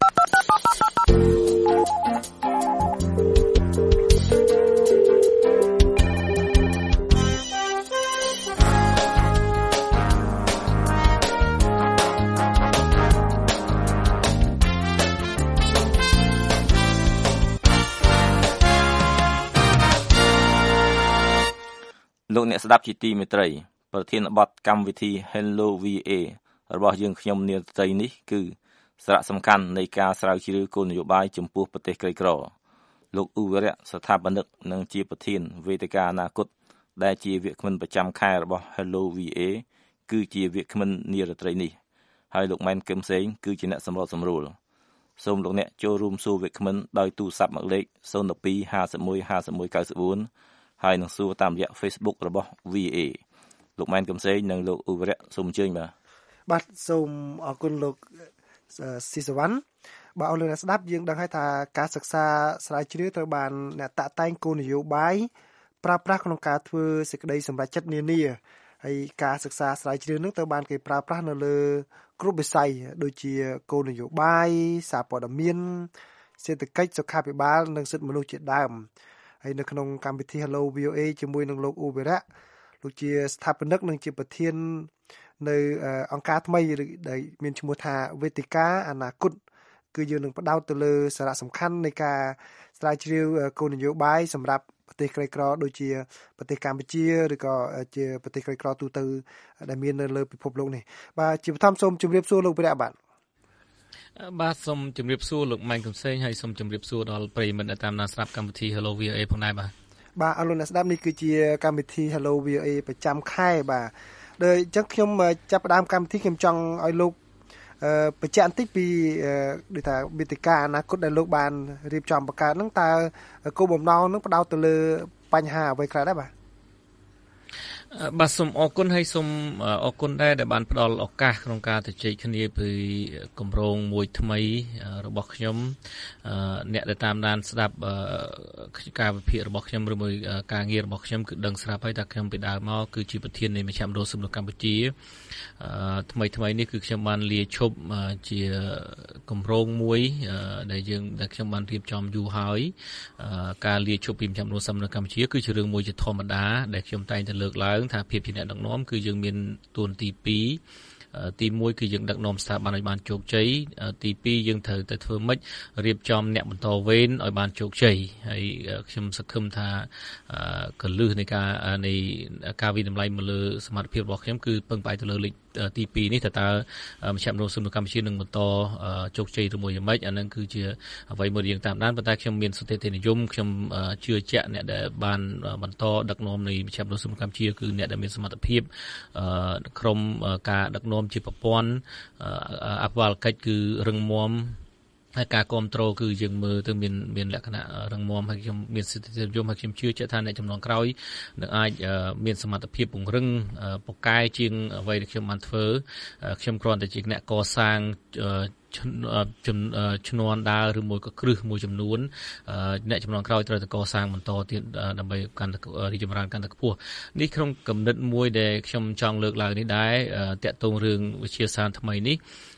លោកអ្នកស្ដាប់ជាទីមេត្រីប្រធានបទកម្មវិធី Hello VA របស់យើងខ្ញុំនាត្រីនេះគឺសារៈសំខាន់នៃការស្រាវជ្រាវគោលនយោបាយចំពោះប្រទេសក្រីក្រលោកឧវរៈស្ថាបនិកនិងជាប្រធានវេទិកាអនាគតដែលជាវាគ្មិនប្រចាំខែរបស់ Hello VA គឺជាវាគ្មិននាត្រីនេះហើយលោកម៉ែនកឹមសេងគឺជាអ្នកសម្របសម្រួលសូមលោកអ្នកចូលរួមសួរវាគ្មិនដោយទូរស័ព្ទមកលេខ02 51 51 94ហើយនឹងសួរតាមរយៈ Facebook របស់ VA លោកម៉ែនកឹមសេងនិងលោកឧវរៈសូមអញ្ជើញបាទសូមអរគុណលោកស៊ីសវណ្ណបាទអរលោកអ្នកស្ដាប់យើងដឹងហើយថាការសិក្សាស្រាវជ្រាវត្រូវបានអ្នកតាក់តែងគោលនយោបាយប្រើប្រាស់ក្នុងការធ្វើសេចក្តីសម្រេចចិត្តនានាហើយការសិក្សាស្រាវជ្រាវនឹងត្រូវបានគេប្រើប្រាស់នៅលើគ្រប់វិស័យដូចជាគោលនយោបាយសារព័ត៌មានសេដ្ឋកិច្ចសុខាភិបាលនិងសិទ្ធិមនុស្សជាដើមហើយនៅក្នុងកម្មវិធី Hello VOA ជាមួយនឹងលោកឧវរៈលោកជាស្ថាបនិកនិងជាប្រធាននៅអង្គការថ្មីដែលមានឈ្មោះថាវេទិកាអនាគតគឺយើងនឹងផ្ដោតទៅលើសារៈសំខាន់នៃការស្រាវជ្រាវគោលនយោបាយសម្រាប់ប្រទេសក្រីក្រដូចជាប្រទេសកម្ពុជាឬក៏ជាប្រទេសក្រីក្រទូទៅដែលមាននៅលើពិភពលោកនេះបាទជាបឋមសូមជម្រាបសួរលោកវិរៈបាទសូមជម្រាបសួរលោកម៉ែនកឹមសេងហើយសូមជម្រាបសួរដល់ប្រិយមិត្តដែលតាមដានស្ដាប់កម្មវិធី Hello VOA ផងដែរបាទអរលោកអ្នកស្ដាប់នេះគឺជាកម្មវិធី Hello VOA ប្រចាំខែបាទដោយអញ្ចឹងខ្ញុំចាប់ផ្ដើមកម្មវិធីខ្ញុំចង់ឲ្យលោកបញ្ជាក់បន្តិចពីដូចថាវេទិកាអនាគតដែលលោកបានរៀបចំបង្កើតហ្នឹងតើគោលបំណងហ្នឹងផ្ដោតទៅលើបញ្ហាអ្វីខ្លះដែរបាទសូមអរគុណហើយសូមអរគុណដែរដែលបានផ្ដល់ឱកាសក្នុងការជជែកគ្នាពីគម្រោងមួយថ្មីរបស់ខ្ញុំអ្នកដែលតាមដានស្ដាប់ការវិភាគរបស់ខ្ញុំឬមួយការងាររបស់ខ្ញុំគឺដឹងស្រាប់ហើយថាខ្ញុំពីដើមមកគឺជាប្រធាននៃមជ្ឈមណ្ឌលសិទ្ធិមនុស្សកម្ពុជាថ្មីនេះគឺខ្ញុំបានលាឈប់ជាគម្រោងមួយដែលខ្ញុំបានរៀបចំយូរហើយការលាឈប់ពីមជ្ឈមណ្ឌលសិទ្ធិមនុស្សកម្ពុជាគឺជារឿងមួយជាធម្មតាដែលខ្ញុំតែងតែលើកឡើងថាភាពជាអ្នកដឹកនាំគឺយើងមានតួនាទី2ទី1គឺយើងដឹកនាំស្ថាប័នឲ្យបានជោគជ័យទី2យើងត្រូវតែធ្វើម៉េចរៀបចំអ្នកបន្តវេនឲ្យបានជោគជ័យហើយខ្ញុំសង្ឃឹមថាកលឹះនៃការវិតម្លៃមកលើសមត្ថភាពរបស់ខ្ញុំគឺពឹងផ្អែកទៅលើលេខទី2នេះតើមជ្ឈមណ្ឌលសិទ្ធិមនុស្សកម្ពុជានឹងបន្តជោគជ័យឬមួយយ៉ាងម៉េចអានឹងគឺជាអ្វីមួយយើងតាមដានប៉ុន្តែខ្ញុំមានសន្តិនិយមខ្ញុំជឿជាក់អ្នកដែលបានបន្តដឹកនាំនៃមជ្ឈមណ្ឌលសិទ្ធិមនុស្សកម្ពុជាគឺអ្នកដែលមានសមត្ថភាពក្រុមការដឹកនាំជាប្រព័ន្ធអភិបាលកិច្ចគឺរឹងមាំហើយការគ្រប់គ្រងគឺយើងមើលទៅមានលក្ខណៈរឹងមាំហើយខ្ញុំមានសិទ្ធិនិយមហើយខ្ញុំជឿជាក់ថាអ្នកចំនួនក្រោយនឹងអាចមានសមត្ថភាពពង្រឹងពូកែជាងអ្វីដែលខ្ញុំបានធ្វើខ្ញុំគ្រាន់តែជាអ្នកកសាងឈ្នាន់ដើរឬមួយក៏គ្រឹះមួយចំនួនអ្នកចំនួនក្រោយត្រូវតែកសាងបន្តទៀតដើម្បីកាន់តែរីកចម្រើនកាន់តែខ្ពស់នេះក្នុងគំនិតមួយដែលខ្ញុំចង់លើកឡើងនេះដែរតាក់ទងរឿងវិទ្យាសាស្ត្រថ្មីនេះ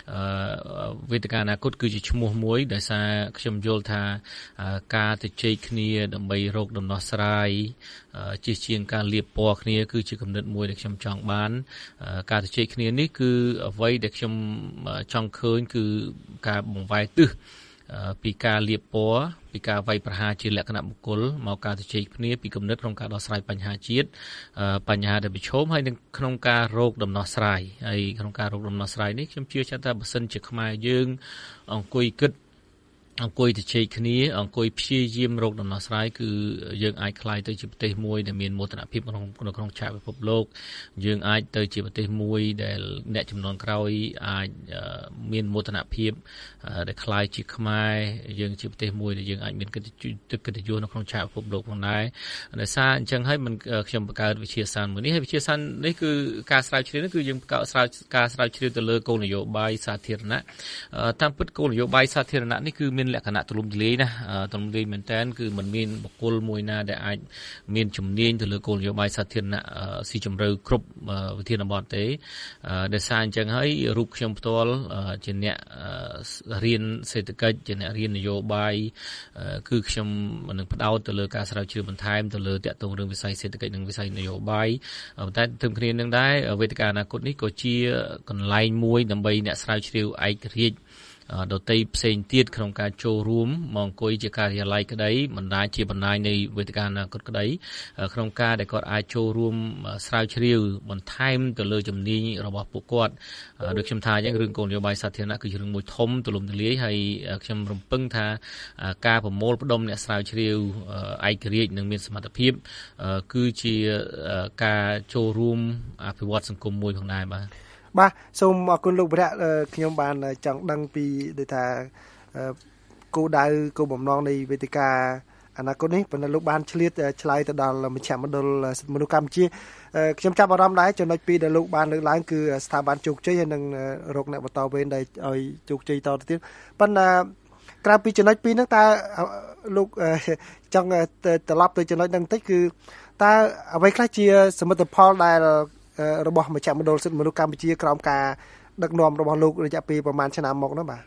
វេទិកាអនាគតគឺជាឈ្មោះមួយដែលសារខ្ញុំយល់ថាការទៅជែកគ្នាដើម្បីរកដំណោះស្រាយជាជាងការលាបពណ៌គ្នាគឺជាគំនិតមួយដែលខ្ញុំចង់បានការទៅជែកគ្នានេះគឺអ្វីដែលខ្ញុំចង់ឃើញគឺការបង្វែរទិសពីការលាបពណ៌ពីការវាយប្រហារជាលក្ខណៈបុគ្គលមកការទៅជែកគ្នាពីគំនិតក្នុងការដោះស្រាយបញ្ហាជាតិបញ្ហាដែលប្រឈមហើយនឹងក្នុងការរកដំណោះស្រាយហើយក្នុងការរកដំណោះស្រាយនេះខ្ញុំជឿថាបើសិនជាខ្មែរយើងអង្គុយគិតអង្គុយទៅជែកគ្នាអង្គុយព្យាយាមរកដំណោះស្រាយគឺយើងអាចក្លាយទៅជាប្រទេសមួយដែលមានមោទនភាពក្នុងឆាកពិភពលោកយើងអាចទៅជាប្រទេសមួយដែលអ្នកចំនួនក្រោយអាចមានមោទនភាពដែលក្លាយជាខ្មែរយើងជាប្រទេសមួយដែលយើងអាចមានកិត្តិយសនៅក្នុងឆាកពិភពលោកផងដែរដោយសារអញ្ចឹងហើយខ្ញុំបង្កើតវិទ្យាសាស្ត្រមួយនេះហើយវិទ្យាសាស្ត្រនេះគឺការស្រាវជ្រាវនេះគឺយើងបង្កើតការស្រាវជ្រាវទៅលើគោលនយោបាយសាធារណៈតាមពិតគោលនយោបាយសាធារណៈនេះគឺមានលក្ខណៈទូលំទូលាយណាទូលំទូលាយមែនតើគឺมันមានបុគ្គលមួយណាដែលអាចមានជំនាញទៅលើគោលនយោបាយសាធារណៈស៊ីជម្រៅគ្រប់វិធានបទទេដោយសារអញ្ចឹងហើយរូបខ្ញុំផ្ទាល់ជាអ្នករៀនសេដ្ឋកិច្ចជាអ្នករៀននយោបាយគឺខ្ញុំនឹងផ្ដោតទៅលើការស្រាវជ្រាវបន្ថែមទៅលើតាក់ទងរឿងវិស័យសេដ្ឋកិច្ចនិងវិស័យនយោបាយតែទន្ទឹមគ្នានឹងដែរវេទិកាអនាគតនេះក៏ជាកន្លែងមួយដើម្បីអ្នកស្រាវជ្រាវឯករាជ្យដតីផ្សេងទៀតក្នុងការចូលរួមមកអង្គុយជាការិយាល័យក្តីបណ្ដាជាបណ្ដាញនៃវេទិកាអនាគតក្តីក្នុងការដែលគាត់អាចចូលរួមស្រាវជ្រាវបន្ថែមទៅលើជំនាញរបស់ពួកគាត់ដូចខ្ញុំថាអញ្ចឹងរឿងគោលនយោបាយសាធារណៈគឺជារឿងមួយធំទូលំទូលាយហើយខ្ញុំរំពឹងថាការប្រមូលផ្ដុំអ្នកស្រាវជ្រាវឯករាជ្យនិងមានសមត្ថភាពគឺជាការចូលរួមអភិវឌ្ឍសង្គមមួយផងដែរបាទសូមអរគុណលោកវរៈខ្ញុំបានចង់ដឹងពីដូចថាគោលដៅគោលបំណងនៃវេទិកាអនាគតនេះប៉ុន្តែលោកបានឆ្លៀតឆ្លើយទៅដល់មជ្ឈមណ្ឌលសិទ្ធិមនុស្សកម្ពុជាខ្ញុំចាប់អារម្មណ៍ដែរចំណុចពីរដែលលោកបានលើកឡើងគឺស្ថាប័នជោគជ័យហើយនិងរកអ្នកបន្តវេនដែលឲ្យជោគជ័យតទៅទៀតប៉ុន្តែក្រៅពីចំណុចពីរហ្នឹងតើលោកចង់ត្រឡប់ទៅចំណុចហ្នឹងបន្តិចគឺតើអ្វីខ្លះជាសមិទ្ធផលដែលរបស់មជ្ឈមណ្ឌលសិទ្ធិមនុស្សកម្ពុជាក្រោមការដឹកនាំរបស់លោករយៈពេលប្រហែលឆ្នាំមកនោះបាទ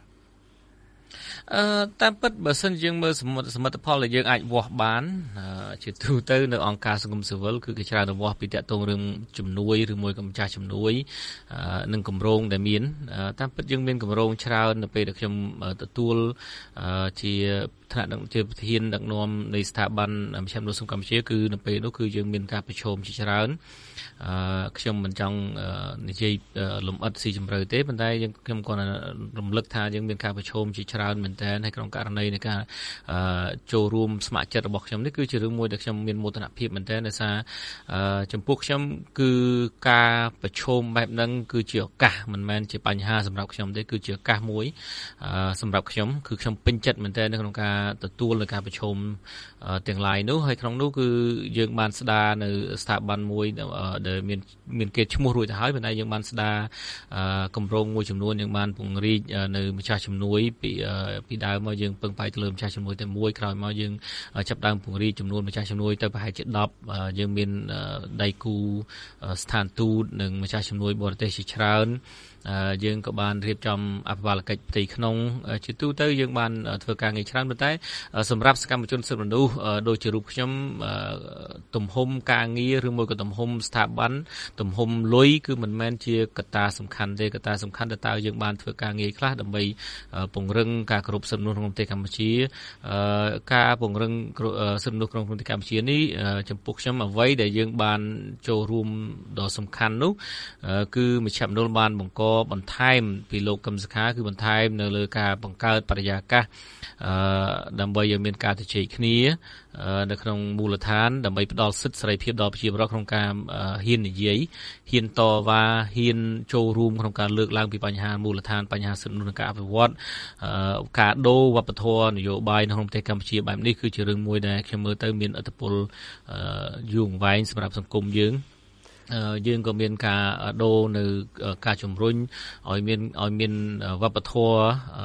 តាមពិតបើសិនយើងមើលសមិទ្ធផលដែលយើងអាចវាស់បានជាទូទៅនៅអង្គការសង្គមស៊ីវិលគឺគេច្រើនទៅវាស់ពីតាក់ទងរឿងជំនួយឬមួយក៏ម្ចាស់ជំនួយនិងគម្រោងដែលមានតាមពិតយើងមានគម្រោងច្រើននៅពេលដែលខ្ញុំទទួលជាថ្នាក់ជាប្រធានដឹកនាំនៃស្ថាប័នមជ្ឈមណ្ឌលសង្គមកម្ពុជាគឺនៅពេលនោះគឺយើងមានការប្រជុំជាច្រើនខ្ញុំមិនចង់និយាយលម្អិតស៊ីជម្រៅទេប៉ុន្តែខ្ញុំគ្រាន់តែរំលឹកថាយើងមានការប្រជុំជាច្រើនមែនទែនហើយក្នុងករណីនៃការចូលរួមស្ម័គ្រចិត្តរបស់ខ្ញុំនេះគឺជារឿងមួយដែលខ្ញុំមានមោទនភាពមែនទែនដោយសារចំពោះខ្ញុំគឺការប្រជុំបែបហ្នឹងគឺជាឱកាសមិនមែនជាបញ្ហាសម្រាប់ខ្ញុំទេគឺជាឱកាសមួយសម្រាប់ខ្ញុំគឺខ្ញុំពេញចិត្តមែនទែននៅក្នុងការទទួលនៅការប្រជុំទាំងឡាយនោះហើយក្នុងនោះគឺយើងបានស្ដារនៅស្ថាប័នមួយដែលមានគេឈ្មោះរួចទៅហើយប៉ុន្តែយើងបានស្ដារគម្រោងមួយចំនួនយើងបានពង្រីកនៅម្ចាស់ជំនួយពីដើមមកយើងពឹងផ្អែកទៅលើម្ចាស់ជំនួយតែមួយក្រោយមកយើងចាប់ដើមពង្រីកចំនួនម្ចាស់ជំនួយទៅប្រហែលជា10យើងមានដៃគូស្ថានទូតនិងម្ចាស់ជំនួយបរទេសជាច្រើនយើងក៏បានរៀបចំអភិបាលកិច្ចផ្ទៃក្នុងជាទូទៅយើងបានធ្វើការងារច្រើនប៉ុន្តែសម្រាប់សកម្មជនសិទ្ធិមនុស្សដូចជារូបខ្ញុំទំហំការងារឬមួយក៏ទំហំស្ថាប័នទំហំលុយគឺមិនមែនជាកត្តាសំខាន់ទេកត្តាសំខាន់តើយើងបានធ្វើការងារខ្លះដើម្បីពង្រឹងការគោរពសិទ្ធិមនុស្សក្នុងប្រទេសកម្ពុជាការពង្រឹងសិទ្ធិមនុស្សក្នុងប្រទេសកម្ពុជានេះចំពោះខ្ញុំអ្វីដែលយើងបានចូលរួមដ៏សំខាន់នោះគឺមជ្ឈមណ្ឌលបានបង្កបន្ថែមពីលោកកឹមសុខាគឺបន្ថែមនៅលើការបង្កើតបរិយាកាសដើម្បីឲ្យមានការជជែកគ្នានៅក្នុងមូលដ្ឋានដើម្បីផ្ដល់សិទ្ធិសេរីភាពដល់ប្រជាពលរដ្ឋក្នុងការហ៊ាននិយាយហ៊ានតវ៉ាហ៊ានចូលរួមក្នុងការលើកឡើងពីបញ្ហាមូលដ្ឋានបញ្ហាសិទ្ធិមនុស្សនិងការអភិវឌ្ឍការដូរវប្បធម៌នយោបាយនៅក្នុងប្រទេសកម្ពុជាបែបនេះគឺជារឿងមួយដែលខ្ញុំមើលទៅមានឥទ្ធិពលយូរអង្វែងសម្រាប់សង្គមយើងក៏មានការដូរនៅការជំរុញឲ្យមានវប្បធម៌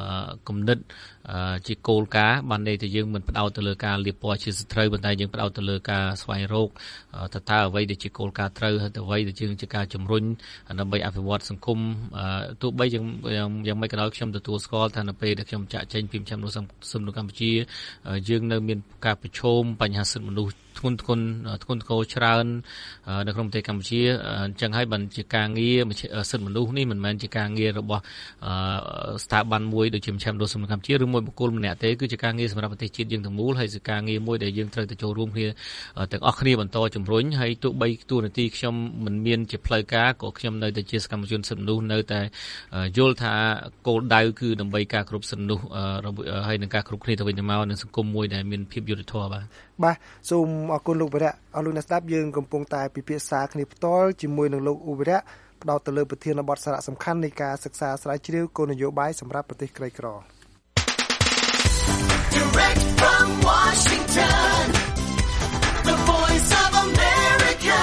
គំនិតជាគោលការណ៍បានន័យថាយើងមិនផ្ដោតទៅលើការលាបពណ៌ជាស្ត្រូវប៉ុន្តែយើងផ្ដោតទៅលើការស្វែងរកតើអ្វីដែលជាគោលការណ៍ត្រូវហើយអ្វីដែលយើងជាការជំរុញដើម្បីអភិវឌ្ឍសង្គមទោះបីយ៉ាងមិនក៏ដោយខ្ញុំទទួលស្គាល់ថានៅពេលដែលខ្ញុំចាក់ចេញពីមជ្ឈមណ្ឌលសន្តិភាពកម្ពុជាយើងនៅមានការប្រឈមបញ្ហាសិទ្ធិមនុស្សធ្ងន់ធ្ងរច្រើននៅក្នុងប្រទេសកម្ពុជាអញ្ចឹងហើយបានជាការងារសិទ្ធិមនុស្សនេះមិនមែនជាការងាររបស់ស្ថាប័នមួយដូចជាមជ្ឈមណ្ឌលសន្តិភាពកម្ពុជាឬមួយបុគ្គលម្នាក់ទេគឺជាការងារសម្រាប់ប្រទេសជាតិយើងទាំងមូលហើយជាការងារមួយដែលយើងត្រូវទៅចូលរួមគ្នាទាំងអស់គ្នាបន្តជំរុញហើយទោះបីទូនាទីខ្ញុំមិនមានជាផ្លូវការក៏ខ្ញុំនៅតែជាសកម្មជនសិទ្ធិមនុស្សនៅតែយល់ថាគោលដៅគឺដើម្បីការគ្រប់សិទ្ធិមនុស្សហើយនឹងការគ្រប់គ្នាទៅវិញទៅមកនឹងសង្គមមួយដែលមានភាពយុត្តិធម៌បាទសូមអរគុណលោកវិរៈអរលោកអ្នកស្ដាប់យើងកំពុងតែពិភាក្សាគ្នាផ្ទាល់ជាមួយនឹងលោកឧវិរៈផ្ដោតទៅលើប្រធានបទសារៈសំខាន់នៃការសិក្សាស្រាវជ្រាវគោលនយោបាយសម្រាប់ប្រទេសក្រីក្រ Direct from Washington, the voice of America,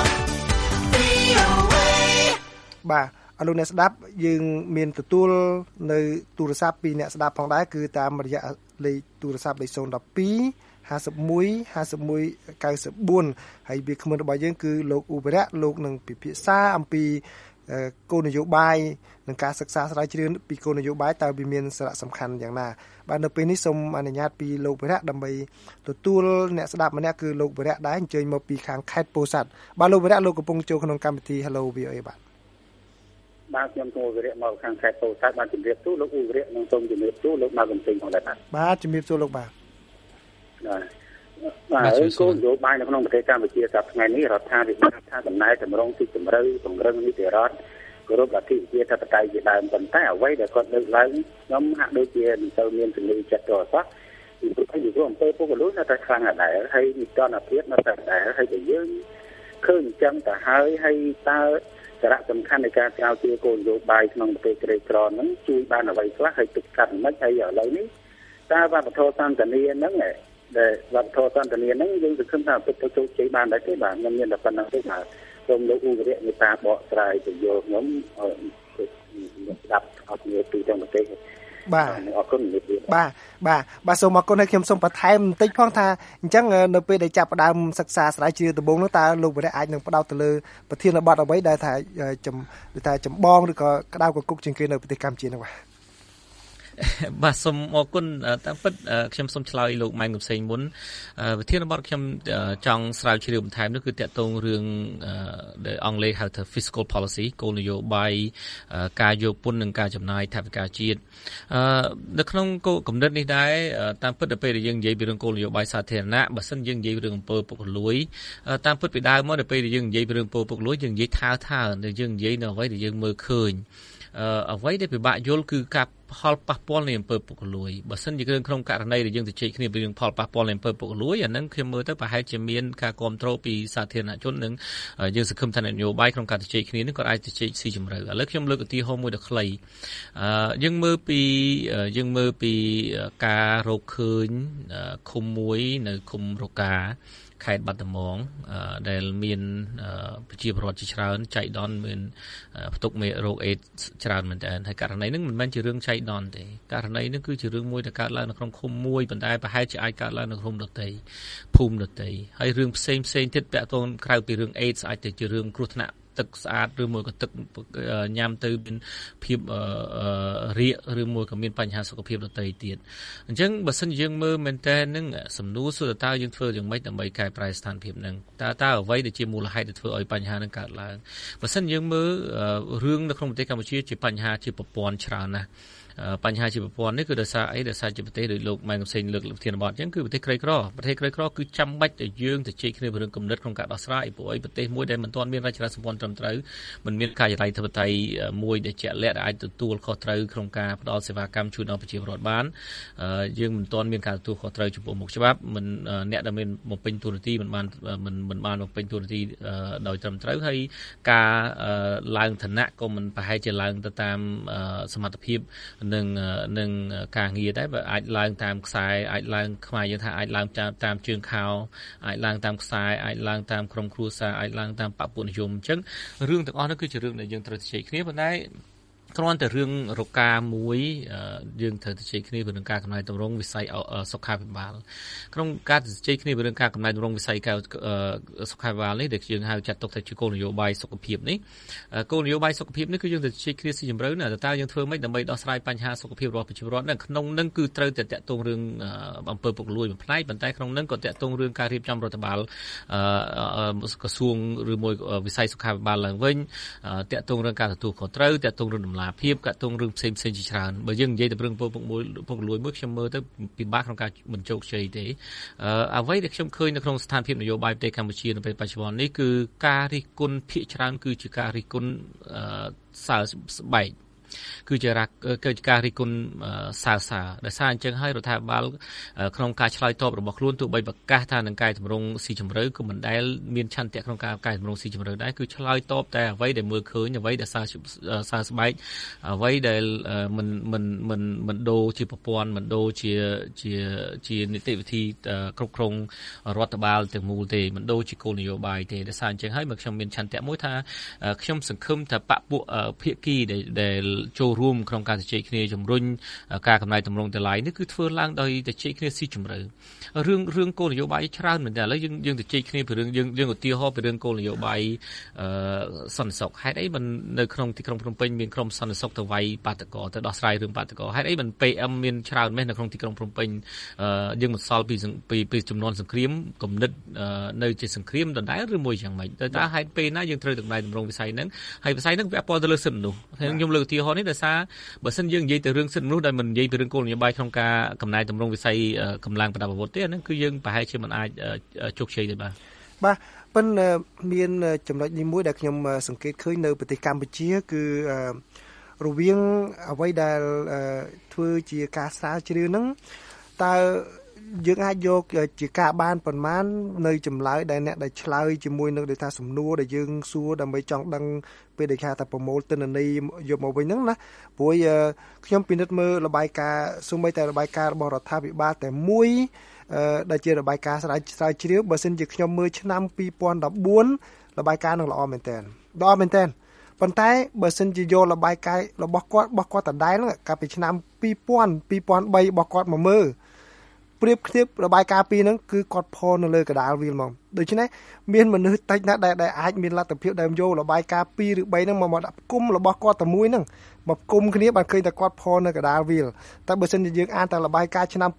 VOA. បាទអរលោកអ្នកស្ដាប់យើងមានទទួលនៅទូរស័ព្ទពីអ្នកស្ដាប់ផងដែរគឺតាមរយៈលេខទូរស័ព្ទលេខ012 51 51 94ហើយវាគ្មិនរបស់យើងគឺលោកឧបរៈលោកនឹងពិភាក្សាអំពីគោលនយោបាយនិងការសិក្សាស្រាវជ្រាវពីគោលនយោបាយតើវាមានសារៈសំខាន់យ៉ាងណាបាទនៅពេលនេះសូមអនុញ្ញាតពីលោកវិរៈដើម្បីទទួលអ្នកស្ដាប់ម្នាក់គឺលោកវិរៈដែរអញ្ជើញមកពីខាងខេត្តពោធិ៍សាត់បាទលោកវិរៈលោកកំពុងចូលក្នុងកម្មវិធី Hello VOA បាទខ្ញុំចូលវិរៈមកខាងខេត្តពោធិ៍សាត់បានជម្រាបទូលោកឧបរៈនិងសូមជម្រាបទូលោកមកកំពេញផងដែរបាទជំរាបសួរលោកបាទបាទគោលនយោបាយនៅក្នុងប្រទេសកម្ពុជាសប្តាហ៍ថ្ងៃនេះរដ្ឋាភិបាលថាដំណើរតម្រង់ទីជម្រៅពង្រឹងនីតិរដ្ឋគោរពលទ្ធិប្រជាធិបតេយ្យជាដើមប៉ុន្តែអ្វីដែលគាត់លើកឡើងខ្ញុំហាក់ដូចជាមិនទៅមានជំនឿចិត្តទៅអត់ពីព្រោះអំពើពុករលួយនៅតែខ្លាំងដែរហើយនិតនភាពនៅតែដែរហើយតែយើងឃើញអញ្ចឹងទៅហើយតើសារៈសំខាន់នៃការស្រាវជ្រាវគោលនយោបាយក្នុងប្រទេសក្រីក្រហ្នឹងជួយបានអ្វីខ្លះហើយទឹកកាត់មិនហើយឥឡូវនេះតើវប្បធម៌សន្តានាហ្នឹងដែលវប្បធម៌សន្តានាហ្នឹងយើងសង្ឃឹមថាពិតទៅជោគជ័យបានដែរទេបាទខ្ញុំមានតែប៉ុណ្្នឹងទេបាទសូមលោកឧបរៈមេត្តាបកស្រាយទៅយកខ្ញុំស្ដាប់អត់មានពីទាំងប្រទេសបាទអរគុណបាទសូមអរគុណហើយខ្ញុំសូមបន្ថែមបន្តិចផងថាអញ្ចឹងនៅពេលដែលចាប់ផ្ដើមសិក្សាស្រាវជ្រាវដំបូងនោះតើលោកវិរៈអាចនឹងផ្ដោតទៅលើប្រធានបទអ្វីដែលថាចម្បងឬក៏ក្តៅកគុកជាងគេនៅប្រទេសកម្ពុជានោះបាទសូមអរគុណតាមពិតខ្ញុំសូមឆ្លើយលោកម៉ែនកំសែងមុនប្រធានបទខ្ញុំចង់ស្រាវជ្រាវបន្ថែមនោះគឺតាក់ទងរឿងដែលអង់គ្លេសហៅថា fiscal policy គោលនយោបាយការយកពន្ធនិងការចំណាយថវិកាជាតិនៅក្នុងគំនិតនេះដែរតាមពិតទៅពេលដែលយើងនិយាយពីរឿងគោលនយោបាយសាធារណៈបើសិនយើងនិយាយរឿងអំពើពុករលួយតាមពិតពីដើមមកដល់ពេលដែលយើងនិយាយពីរឿងអំពើពុករលួយយើងនិយាយថាយើងនិយាយនៅអ្វីដែលយើងមើលឃើញអ្វីដែលពិបាកយល់គឺការផលប៉ះពាល់នៃអំពើពុករលួយបើសិនជាក្នុងករណីដែលយើងទៅជែកគ្នាពីរឿងផលប៉ះពាល់នៃអំពើពុករលួយអានឹងខ្ញុំមើលទៅប្រហែលជាមានការគ្រប់គ្រងពីសាធារណជននិងយើងសង្ឃឹមថានយោបាយក្នុងការទៅជែកគ្នានេះក៏អាចទៅជែកស៊ីជម្រៅឥឡូវខ្ញុំលើកឧទាហរណ៍មួយដ៏ខ្លីយើងមើលពីការរកឃើញឃុំមួយនៅឃុំរកាខេត្តបាត់ដំបងដែលមានប្រជាពលរដ្ឋជាច្រើនចៃដន្យមានផ្ទុកមេរោគអេដស៍ច្រើនមែនទែនហើយករណីនេះមិនមែនជារឿងចៃដន្យទេករណីនេះគឺជារឿងមួយដែលកើតឡើងនៅក្នុងឃុំមួយប៉ុន្តែប្រហែលជាអាចកើតឡើងនៅក្នុងដទៃភូមិដទៃហើយរឿងផ្សេងទៀតពាក់ទងក្រៅពីរឿងអេដស៍អាចទៅជារឿងគ្រោះថ្នាក់ទឹកស្អាតឬមួយក៏ទឹកញ៉ាំទៅមានភាពរាកឬមួយក៏មានបញ្ហាសុខភាពដទៃទៀតអញ្ចឹងបើសិនយើងមើលមែនតើនឹងសំណួរសួរតើយើងធ្វើយ៉ាងម៉េចដើម្បីកែប្រែស្ថានភាពហ្នឹងតើអ្វីដែលជាមូលហេតុដែលធ្វើឲ្យបញ្ហាហ្នឹងកើតឡើងបើសិនយើងមើលរឿងនៅក្នុងប្រទេសកម្ពុជាជាបញ្ហាជាប្រព័ន្ធច្រើនណាស់បញ្ហាជាប្រព័ន្ធនេះគឺដោយសារអីដោយសារជាប្រទេសដោយលោកម៉ែនកំសែងលើកធានបទអញ្ចឹងគឺប្រទេសក្រីក្រគឺចាំបាច់តែយើងទៅជែកគ្នាពីរឿងគំនិតក្នុងការដោះស្រាយព្រោះអីប្រទេសមួយដែលមិនទាន់មានរចនាសម្ព័ន្ធត្រឹមត្រូវមិនមានកាយវិធិបតេយ្យមួយដែលជាក់លាក់ដែលអាចទទួលខុសត្រូវក្នុងការផ្ដល់សេវាកម្មជូនដល់ប្រជាពលរដ្ឋបានយើងមិនទាន់មានការទទួលខុសត្រូវចំពោះមុខច្បាប់មិនអ្នកដែលមានបំពេញតួនាទីមិនបានបំពេញតួនាទីដោយត្រឹមត្រូវហើយការឡើងឋានៈក៏មិនប្រហែលជាឡើងទៅតាមសមត្ថភាពនឹងការងារដែរបើអាចឡើងតាមខ្សែអាចឡើងខ្មែរយើងថាអាចឡើងតាមជើងខោអាចឡើងតាមខ្សែអាចឡើងតាមក្រុមគ្រួសារអាចឡើងតាមបពុនិយមអញ្ចឹងរឿងទាំងអស់នោះគឺជារឿងដែលយើងត្រូវជជែកគ្នាប៉ុន្តែគ្រាន់តែរឿងរកាមួយយើងត្រូវទៅជ័យគ្នាពីនឹងការកំណែតម្រង់វិស័យសុខាភិបាលក្នុងការទៅជ័យគ្នាពីនឹងការកំណែតម្រង់វិស័យសុខាភិបាលនេះដែលយើងហៅចាត់ទុកថាជាគោលនយោបាយសុខភាពនេះគោលនយោបាយសុខភាពនេះគឺយើងទៅជ័យគ្នាស៊ីជម្រៅណាតើយើងធ្វើម៉េចដើម្បីដោះស្រាយបញ្ហាសុខភាពរបស់ប្រជាពលរដ្ឋនៅក្នុងនឹងគឺត្រូវតែតាក់ទងរឿងអំពើពុករលួយមួយផ្នែកប៉ុន្តែក្នុងនឹងក៏តាក់ទងរឿងការរៀបចំរដ្ឋបាលក្រសួងឬមួយវិស័យសុខាភិបាលឡើងវិញតាក់ទងរឿងការទទួលខុសត្រូវតាក់ទងរឿងភាពកាត់ទងរឿងផ្សេងជាច្រើនបើយើងនិយាយទៅរឿងពុកលួយមួយខ្ញុំមើលទៅពិបាកក្នុងការបញ្ជោគជ័យទេអ្វីដែលខ្ញុំឃើញនៅក្នុងស្ថានភាពនយោបាយប្រទេសកម្ពុជានៅពេលបច្ចុប្បន្ននេះគឺការរិះគន់ភាគច្រើនគឺជាការរិះគន់សើស្បែកគឺជាការរិះគន់សើដោយសារអញ្ចឹងហើយរដ្ឋាភិបាលក្នុងការឆ្លើយតបរបស់ខ្លួនទោះបីប្រកាសថានឹងកែតម្រង់ស៊ីជម្រៅក៏មិនដែលមានឆន្ទៈក្នុងការកែតម្រង់ស៊ីជម្រៅដែរគឺឆ្លើយតបតែអ្វីដែលមើលឃើញអ្វីដែលសើស្បែកអ្វីដែលមិនដូរជាប្រព័ន្ធមិនដូរជានីតិវិធីគ្រប់គ្រងរដ្ឋបាលទាំងមូលទេមិនដូរជាគោលនយោបាយទេដោយសារអញ្ចឹងហើយមកខ្ញុំមានឆន្ទៈមួយថាខ្ញុំសង្ឃឹមថាបពុភាគីដែលចូលរួមក្នុងការជជែកគ្នាជំរុញការកំណែតម្រង់តម្លៃនេះគឺធ្វើឡើងដោយជជែកគ្នាស៊ីជម្រៅរឿងគោលនយោបាយច្រើនមែនតើឥឡូវយើងជជែកគ្នាពីរឿងយើងឧទាហរណ៍ពីរឿងគោលនយោបាយសន្តិសុខហេតុអីមិននៅក្នុងទីក្រុងភ្នំពេញមានក្រុមសន្តិសុខទៅវាយបាតកោទៅដោះស្រាយរឿងបាតកោហេតុអីមិន PM មានច្រើនមែននៅក្នុងទីក្រុងភ្នំពេញយើងមិនសល់ពីចំនួនសង្គ្រាមគំនិតនៅជាសង្គ្រាមដដែលឬមួយយ៉ាងម៉េចតើហេតុពេលណាយើងត្រូវកំណែតម្រង់វិស័យហ្នឹងហើយវិស័យហ្នឹងវាពាក់ព័ន្ធទៅលើសិទ្ធិមនុស្សខ្ញុំលើកឧទាហរណ៍នេះដោយសារបើសិនយើងនិយាយទៅរឿងសិទ្ធិមនុស្សដែលមិននិយាយពីរឿងគោលនយោបាយក្នុងការកំណែតម្រង់វិស័យកម្លាំងប្រដាប់អាវុធទេអាហ្នឹងគឺយើងប្រហែលជាមិនអាចជោគជ័យទេបាទប៉ុន្តែមានចំណុចនេះមួយដែលខ្ញុំសង្កេតឃើញនៅប្រទេសកម្ពុជាគឺរវាងអ្វីដែលធ្វើជាការស្រាវជ្រាវហ្នឹងតើយើងអាចយកជាការបានប៉ុន្មាននៅចម្លើយដែលអ្នកដែលឆ្លើយជាមួយនឹង data សំណួរដែលយើងសួរដើម្បីចង់ដឹងពេលដែលថាតែប្រមូលទិន្នន័យយកមកវិញហ្នឹងណាព្រោះខ្ញុំពិនិត្យមើលរបាយការណ៍សូម្បីតែរបាយការណ៍របស់រដ្ឋាភិបាលតែមួយដែលជារបាយការណ៍ស្រាវជ្រាវបើសិនជាខ្ញុំមើលឆ្នាំ2014របាយការណ៍នឹងល្អមែនតើប៉ុន្តែបើសិនជាយករបាយការណ៍របស់គាត់ដដែលហ្នឹងកាលពីឆ្នាំ2000 2003របស់គាត់មកមើលប្រៀបធៀបរបាយការណ៍ពីរហ្នឹងគឺគាត់ផនៅលើកដាលវាលមកដូច្នេះមានមនុស្សតិចណាស់ដែលអាចមានលទ្ធភាពដែលយករបាយការណ៍2ឬ3ហ្នឹងមកដាក់គុំរបស់គាត់តែមួយហ្នឹងមកគុំគ្នាបានឃើញតែគាត់ផនៅកដាលវាលតែបើសិនជាយើងអានតែរបាយការណ៍ឆ្នាំ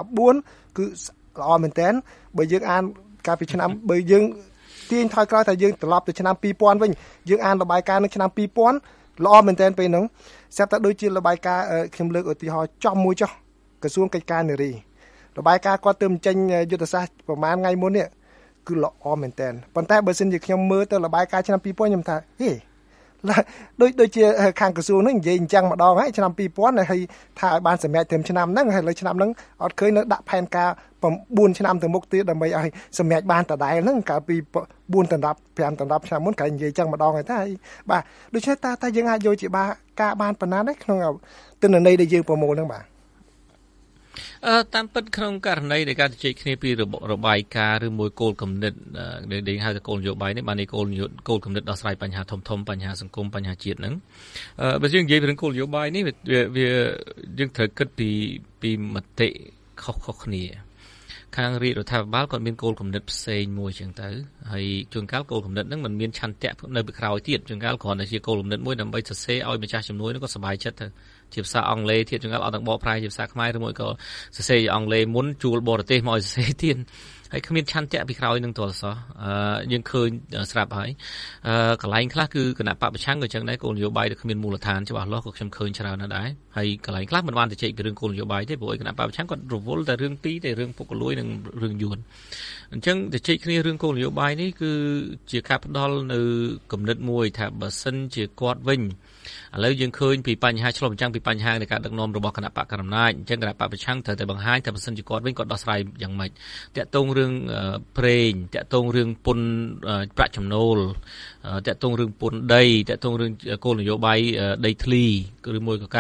2014គឺល្អមែនតើបើយើងអានកាលពីឆ្នាំបើយើងទាញថយក្រោយថាយើងត្រឡប់ទៅឆ្នាំ2000វិញយើងអានរបាយការណ៍នៅឆ្នាំ2000ល្អមែនតើពេលហ្នឹងស្រាប់តែដូចជារបាយការណ៍ខ្ញុំលើកឧទាហរណ៍ចំមួយចុះក្រសួងកិច្ចការនារីរបាយការណ៍គាត់ទើបចេញយុទ្ធសាស្ត្រប្រហែលថ្ងៃមុននេះគឺល្អមែនតើប៉ុន្តែបើសិនជាខ្ញុំមើលទៅរបាយការណ៍ឆ្នាំ2000ខ្ញុំថាហេដូចជាខាងក្រសួងហ្នឹងនិយាយអញ្ចឹងម្ដងហើយឆ្នាំ2000ហើយថាឲ្យបានសម្រេចត្រឹមឆ្នាំហ្នឹងហើយលើឆ្នាំហ្នឹងអត់ឃើញនៅដាក់ផែនការ9ឆ្នាំទៅមុខទៀតដើម្បីឲ្យសម្រេចបានដដែលហ្នឹងកាលពី4ដណ្ដប់5ដណ្ដប់ឆ្នាំមុនគេនិយាយអញ្ចឹងម្ដងហើយតែបាទដូច្នេះតើយើងអាចយកជាការបានប៉ុណ្ណាដែរក្នុងទិន្នន័យដែលយើងប្រមូលហ្នឹងបាទតាមពិតក្នុងករណីនៃការជជែកគ្នាពីរបាយការណ៍ឬមួយគោលគំនិតដែលហៅថាគោលនយោបាយនេះបាននេះគោលគំនិតដោះស្រាយបញ្ហាធំបញ្ហាសង្គមបញ្ហាជាតិហ្នឹងបើយើងនិយាយពីរឿងគោលនយោបាយនេះវាយើងត្រូវគិតពីមតិខុសគ្នាខាងរាជរដ្ឋាភិបាលគាត់មានគោលគំនិតផ្សេងមួយចឹងទៅហើយជួនកាលគោលគំនិតហ្នឹងมันមានឆន្ទៈនៅពីក្រោយទៀតជួនកាលគ្រាន់តែជាគោលគំនិតមួយដើម្បីសរសេរឲ្យម្ចាស់ជំនួយនោះគាត់សប្បាយចិត្តទៅជាភាសាអង់គ្លេសទៀតជួនកាលអត់ទាំងបកប្រែជាភាសាខ្មែរឬមួយក៏សរសេរអង់គ្លេសមុនជួលបរទេសមកឲ្យសរសេរទៀតហើយគ្មានឆន្ទៈពីក្រោយនឹងទាល់សោះយើងឃើញស្រាប់ហើយកន្លែងខ្លះគឺគណៈបព្វប្រឆាំងក៏ចឹងដែរគោលនយោបាយដែលគ្មានមូលដ្ឋានច្បាស់លាស់ក៏ខ្ញុំឃើញច្រើនណាស់ដែរហើយកន្លែងខ្លះមិនបានទៅជែកពីរឿងគោលនយោបាយទេព្រោះឯគណៈបព្វប្រឆាំងគាត់រវល់តែរឿងពីរតែរឿងពុករលួយនិងរឿងយួនអញ្ចឹងទៅជែកគ្នារឿងគោលនយោបាយនេះគឺជាការផ្ដល់នៅគំនិតមួយថាបើសិនជាគាត់វិញឥឡូវយើងឃើញពីបញ្ហាឆ្លុះបញ្ចាំងពីបញ្ហានៃការដឹកនាំរបស់គណៈបកកណ្ដាលអំណាចអញ្ចឹងគណៈបកប្រឆាំងត្រូវតែបង្ហាញថាបើសិនជាគាត់វិញគាត់ដោះស្រាយយ៉ាងម៉េចតាក់ទងរឿងប្រេងតាក់ទងរឿងពន្ធប្រាក់ចំណូលតាក់ទងរឿងពន្ធដីតាក់ទងរឿងគោលនយោបាយដីធ្លីឬមួយក៏ការកំណែតម្រង់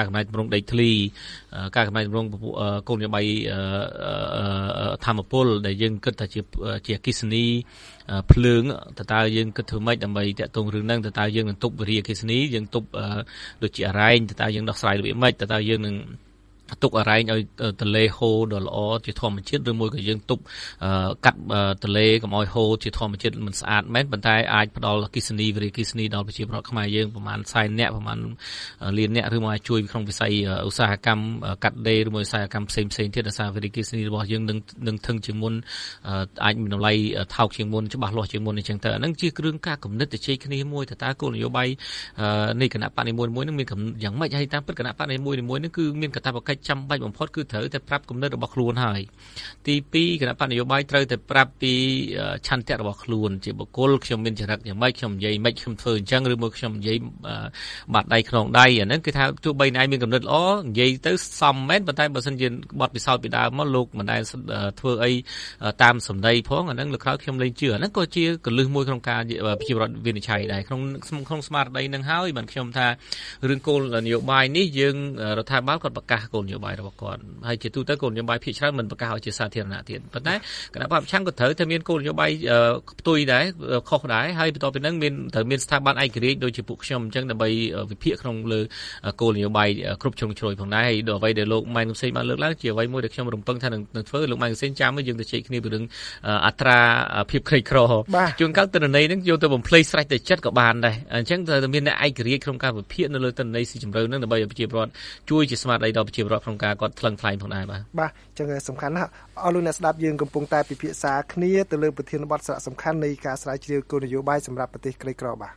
ងដីធ្លីការកំណែតម្រង់គោលនយោបាយធម្មពលដែលយើងគិតថាជាអគ្គិសនីភ្លើងតើយើងគិតធ្វើម៉េចដើម្បីតាក់ទងរឿងហ្នឹងតើយើងនឹងទប់វិរិយអគ្គិសនីយើងទប់ដូចជាអរ៉ែងតើយើងដោះស្រាយរបៀបម៉េចតើយើងនឹងទុកអរ៉ែងឲ្យទន្លេហូរដ៏ល្អជាធម្មជាតិឬមួយក៏យើងទប់កាត់ទន្លេកុំឲ្យហូរជាធម្មជាតិមិនស្អាតមែនប៉ុន្តែអាចផ្ដល់អគ្គិសនីវិរិយអគ្គិសនីដល់ប្រជាពលរដ្ឋខ្មែរយើងប្រហែល100,000នាក់ប្រហែលលាននាក់ឬមកអាចជួយក្នុងវិស័យឧស្សាហកម្មកាត់ដេរឬមួយឧស្សាហកម្មផ្សេងទៀតដោយសារវិរិយអគ្គិសនីរបស់យើងនឹងធឹងជាងមុនអាចមានតម្លៃថោកជាងមុនច្បាស់លាស់ជាងមុនអញ្ចឹងទៅអានឹងជាគ្រឿងការគំនិតទៅជ័យគ្នាមួយតើគោលនយោបាយនៃគណៈបកនីមួយៗនឹងមានយ៉ាងម៉េចហើយតាមពិតគណៈបកនីមួយៗនឹងគឺមានកាតព្វកិច្ចចាំបាច់បំផុតគឺត្រូវតែប្រាប់គំនិតរបស់ខ្លួនហើយទី2គណៈបកនយោបាយត្រូវតែប្រាប់ពីឆន្ទៈរបស់ខ្លួនជាបុគ្គលខ្ញុំមានចរិតយ៉ាងម៉េចខ្ញុំនិយាយម៉េចខ្ញុំធ្វើអញ្ចឹងឬមួយខ្ញុំនិយាយបាត់ដៃខ្នងដៃអាហ្នឹងគឺថាទោះបីណៃមានគំនិតល្អនិយាយទៅសមមែនប៉ុន្តែបើសិនជាបត់ពិសោធន៍ពីដើមមកលោកមិនដែលធ្វើអីតាមសម្ដីផងអាហ្នឹងលើក្រោយខ្ញុំលែងជឿអាហ្នឹងក៏ជាកលឹះមួយក្នុងការប្រជាពលរដ្ឋវិនិច្ឆ័យដែរក្នុងស្មារតីហ្នឹងហើយបានខ្ញុំថារឿងគោលនយោបាយនេះយើងរដ្ឋាភិបាលគាត់ប្រកាសគោលនយោបាយរបស់គាត់ហើយជាទូទៅគោលនយោបាយភាគច្រើនមិនប្រកាសឲ្យជាសាធារណៈទៀតប៉ុន្តែគណៈបព្វប្រឆាំងក៏ត្រូវតែមានគោលនយោបាយផ្ទុយដែរខុសដែរហើយបន្ទាប់ពីហ្នឹងត្រូវមានស្ថាប័នឯករាជ្យដូចជាពួកខ្ញុំអញ្ចឹងដើម្បីវិភាគក្នុងលើគោលនយោបាយគ្រប់ជ្រុងជ្រោយផងដែរហើយដល់អ្វីដែលលោកម៉ែនកំសែងបានលើកឡើងជាអ្វីមួយដែលខ្ញុំរំពឹងថានឹងធ្វើលោកម៉ែនកំសែងចាំយើងទៅជែកគ្នាពីរឿងអត្រាភាពក្រីក្រជួនកាលទិន្នន័យហ្នឹងយកទៅបំភ្លៃស្រេចតែចិត្តក៏បានដែរអញ្ចឹងត្រូវមានអ្នកឯករាជ្យក្នុងការវិភាគនៅលើទិន្នន័យស៊ីជម្រៅហ្នឹងដើម្បីឲ្យប្រជាពលរដ្ឋជួយជាស្មារតីដល់ប្រជាពលរដ្ឋក្នុងការគាត់ថ្លឹងថ្លែងផងដែរបាទអញ្ចឹងសំខាន់ណាស់អរលោកអ្នកស្ដាប់យើងកំពុងតែពិភាក្សាគ្នាទៅលើប្រធានបទសារៈសំខាន់នៃការស្រាវជ្រាវគោលនយោបាយសម្រាប់ប្រទេសក្រីក្របាទ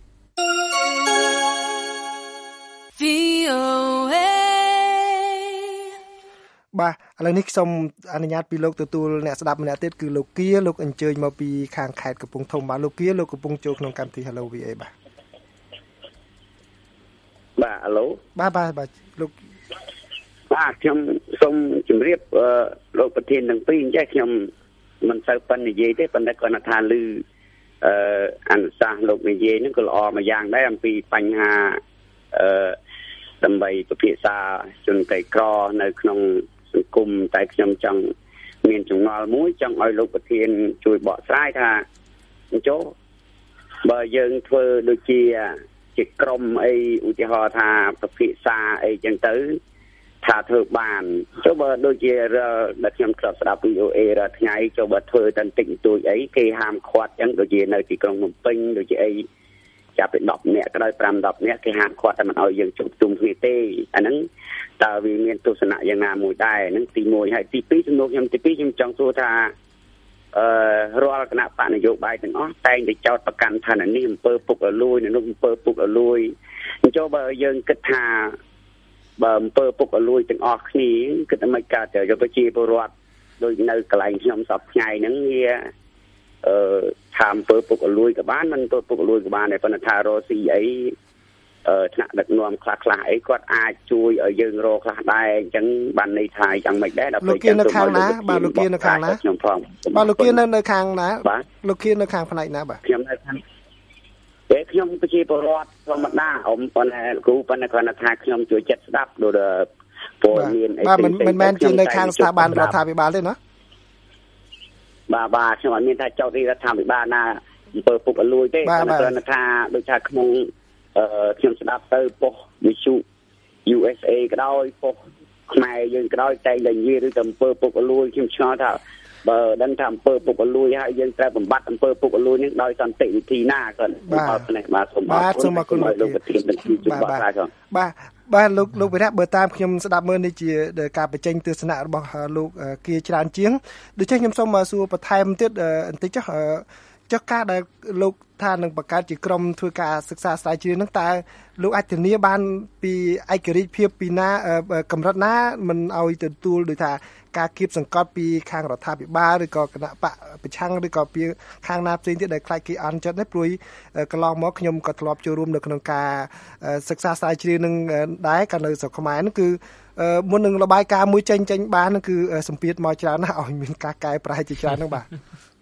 បាទឥឡូវនេះខ្ញុំអនុញ្ញាតពីលោកទទួលអ្នកស្ដាប់ម្នាក់ទៀតគឺលោកគៀលោកអញ្ជើញមកពីខាងខេត្តកំពង់ធំបាទលោកគៀលោកកំពុងចូលក្នុងកម្មវិធី Hello VA បាទហៅឡូបាទលោកបាទខ្ញុំសូមជម្រាបលោកប្រធានទាំងពីរអញ្ចឹងខ្ញុំមិនសូវប៉ុននិយាយទេប៉ុន្តែគាត់ថាឮអនុសាសន៍លោកនិយាយហ្នឹងក៏ល្អមួយយ៉ាងដែរអំពីបញ្ហាដើម្បីពិភាក្សាជនក្រីក្រនៅក្នុងសង្គមតែខ្ញុំចង់មានចម្ងល់មួយចង់ឲ្យលោកប្រធានជួយបកស្រាយថាអញ្ចឹងបើយើងធ្វើដូចជាក្រុមអីឧទាហរណ៍ថាពិភាក្សាអីចឹងទៅថាធ្វើបានចុះបើដូចជាដែលខ្ញុំធ្លាប់ស្ដាប់ VOA រាល់ថ្ងៃចុះបើធ្វើតែបន្តិចបន្តួចអីគេហាមឃាត់ចឹងដូចជានៅទីក្រុងភ្នំពេញដូចជាអីចាប់ពី10នាក់ក្រោយ5-10នាក់គេហាមឃាត់តែមិនឲ្យយើងជួបជុំគ្នាទេអាហ្នឹងតើវាមានទស្សនៈយ៉ាងណាមួយដែរហ្នឹងទី1ហើយទី2ចំនួនខ្ញុំទី2ខ្ញុំចង់សួរថារាល់គណៈបកនយោបាយទាំងអស់តែងតែចោទប្រកាន់ថានេះអំពើពុករលួយនោះអំពើពុករលួយអញ្ចឹងបើយើងគិតថាបើអំពើពុករលួយទាំងអស់គ្នាគិតថាមិនកើតទៅប្រជាពលរដ្ឋដូចនៅកន្លែងខ្ញុំសពថ្ងៃហ្នឹងវាថាអំពើពុករលួយក៏បានមិនពុករលួយក៏បានតែប៉ុន្តែថារស់ស៊ីអីថ្នាក់ដឹកនាំខ្លះអីគាត់អាចជួយឲ្យយើងរកខ្លះដែរអញ្ចឹងបានន័យថាយ៉ាងម៉េចដែរដល់ពេលលោកគៀនៅខាងណាបាទលោកគៀនៅខាងណាខ្ញុំផងបាទលោកគៀនៅខាងណាលោកគៀនៅខាងផ្នែកណាបាទខ្ញុំនៅខាងខ្ញុំប្រជាពលរដ្ឋធម្មតាប៉ុន្តែគ្រូប៉ុន្តែគាត់ថាខ្ញុំជួយចិត្តស្ដាប់ដូចពលមានអីបាទមិនមែនជានៅខាងស្ថាប័នរដ្ឋាភិបាលទេណាបាទខ្ញុំអត់មានថាចោទរដ្ឋាភិបាលណាអំពើពុករលួយទេគាត់ថាដូចថាក្នុងខ្ញុំស្ដាប់ទៅប៉ុស្តិ៍វិទ្យុ USA ក៏ដោយប៉ុស្តិ៍ខ្មែរយើងក៏ដោយតែនិយាយឬទៅអំពើពុករលួយខ្ញុំឆ្ងល់ថាបើដឹងថាអំពើពុករលួយហើយយើងត្រូវបំបត្តិអំពើពុករលួយនេះដោយសន្តិវិធីណាគាត់បាទសូមអរគុណលោកប្រធានទាំងពីរជួយបកស្រាយផងបាទលោកវិរៈបើតាមខ្ញុំស្ដាប់មើលនេះជាការបញ្ចេញទស្សនៈរបស់លោកគៀច្រើនជាងដូច្នេះខ្ញុំសូមសួរបន្ថែមទៀតបន្តិចចុះការដែលលោកថានឹងបង្កើតជាក្រុមធ្វើការសិក្សាស្រាវជ្រាវនឹងតើលោកអាចធានាបានពីឯករាជ្យភាពពីណាកម្រិតណាមិនឲ្យទទួលដោយថាការគៀបសង្កត់ពីខាងរដ្ឋាភិបាលឬក៏គណៈបកប្រឆាំងឬក៏ពីខាងណាផ្សេងទៀតដែលខ្លាចគេអន់ចិត្តនេះព្រួយកន្លងមកខ្ញុំក៏ធ្លាប់ចូលរួមនៅក្នុងការសិក្សាស្រាវជ្រាវនឹងដែរកាលនៅស្រុកខ្មែរនោះគឺមុននឹងរបាយការណ៍មួយចេញបាននោះគឺសម្ពាធមកច្រើនណាស់ឲ្យមានការកែប្រែជាច្រើនហ្នឹងបាទ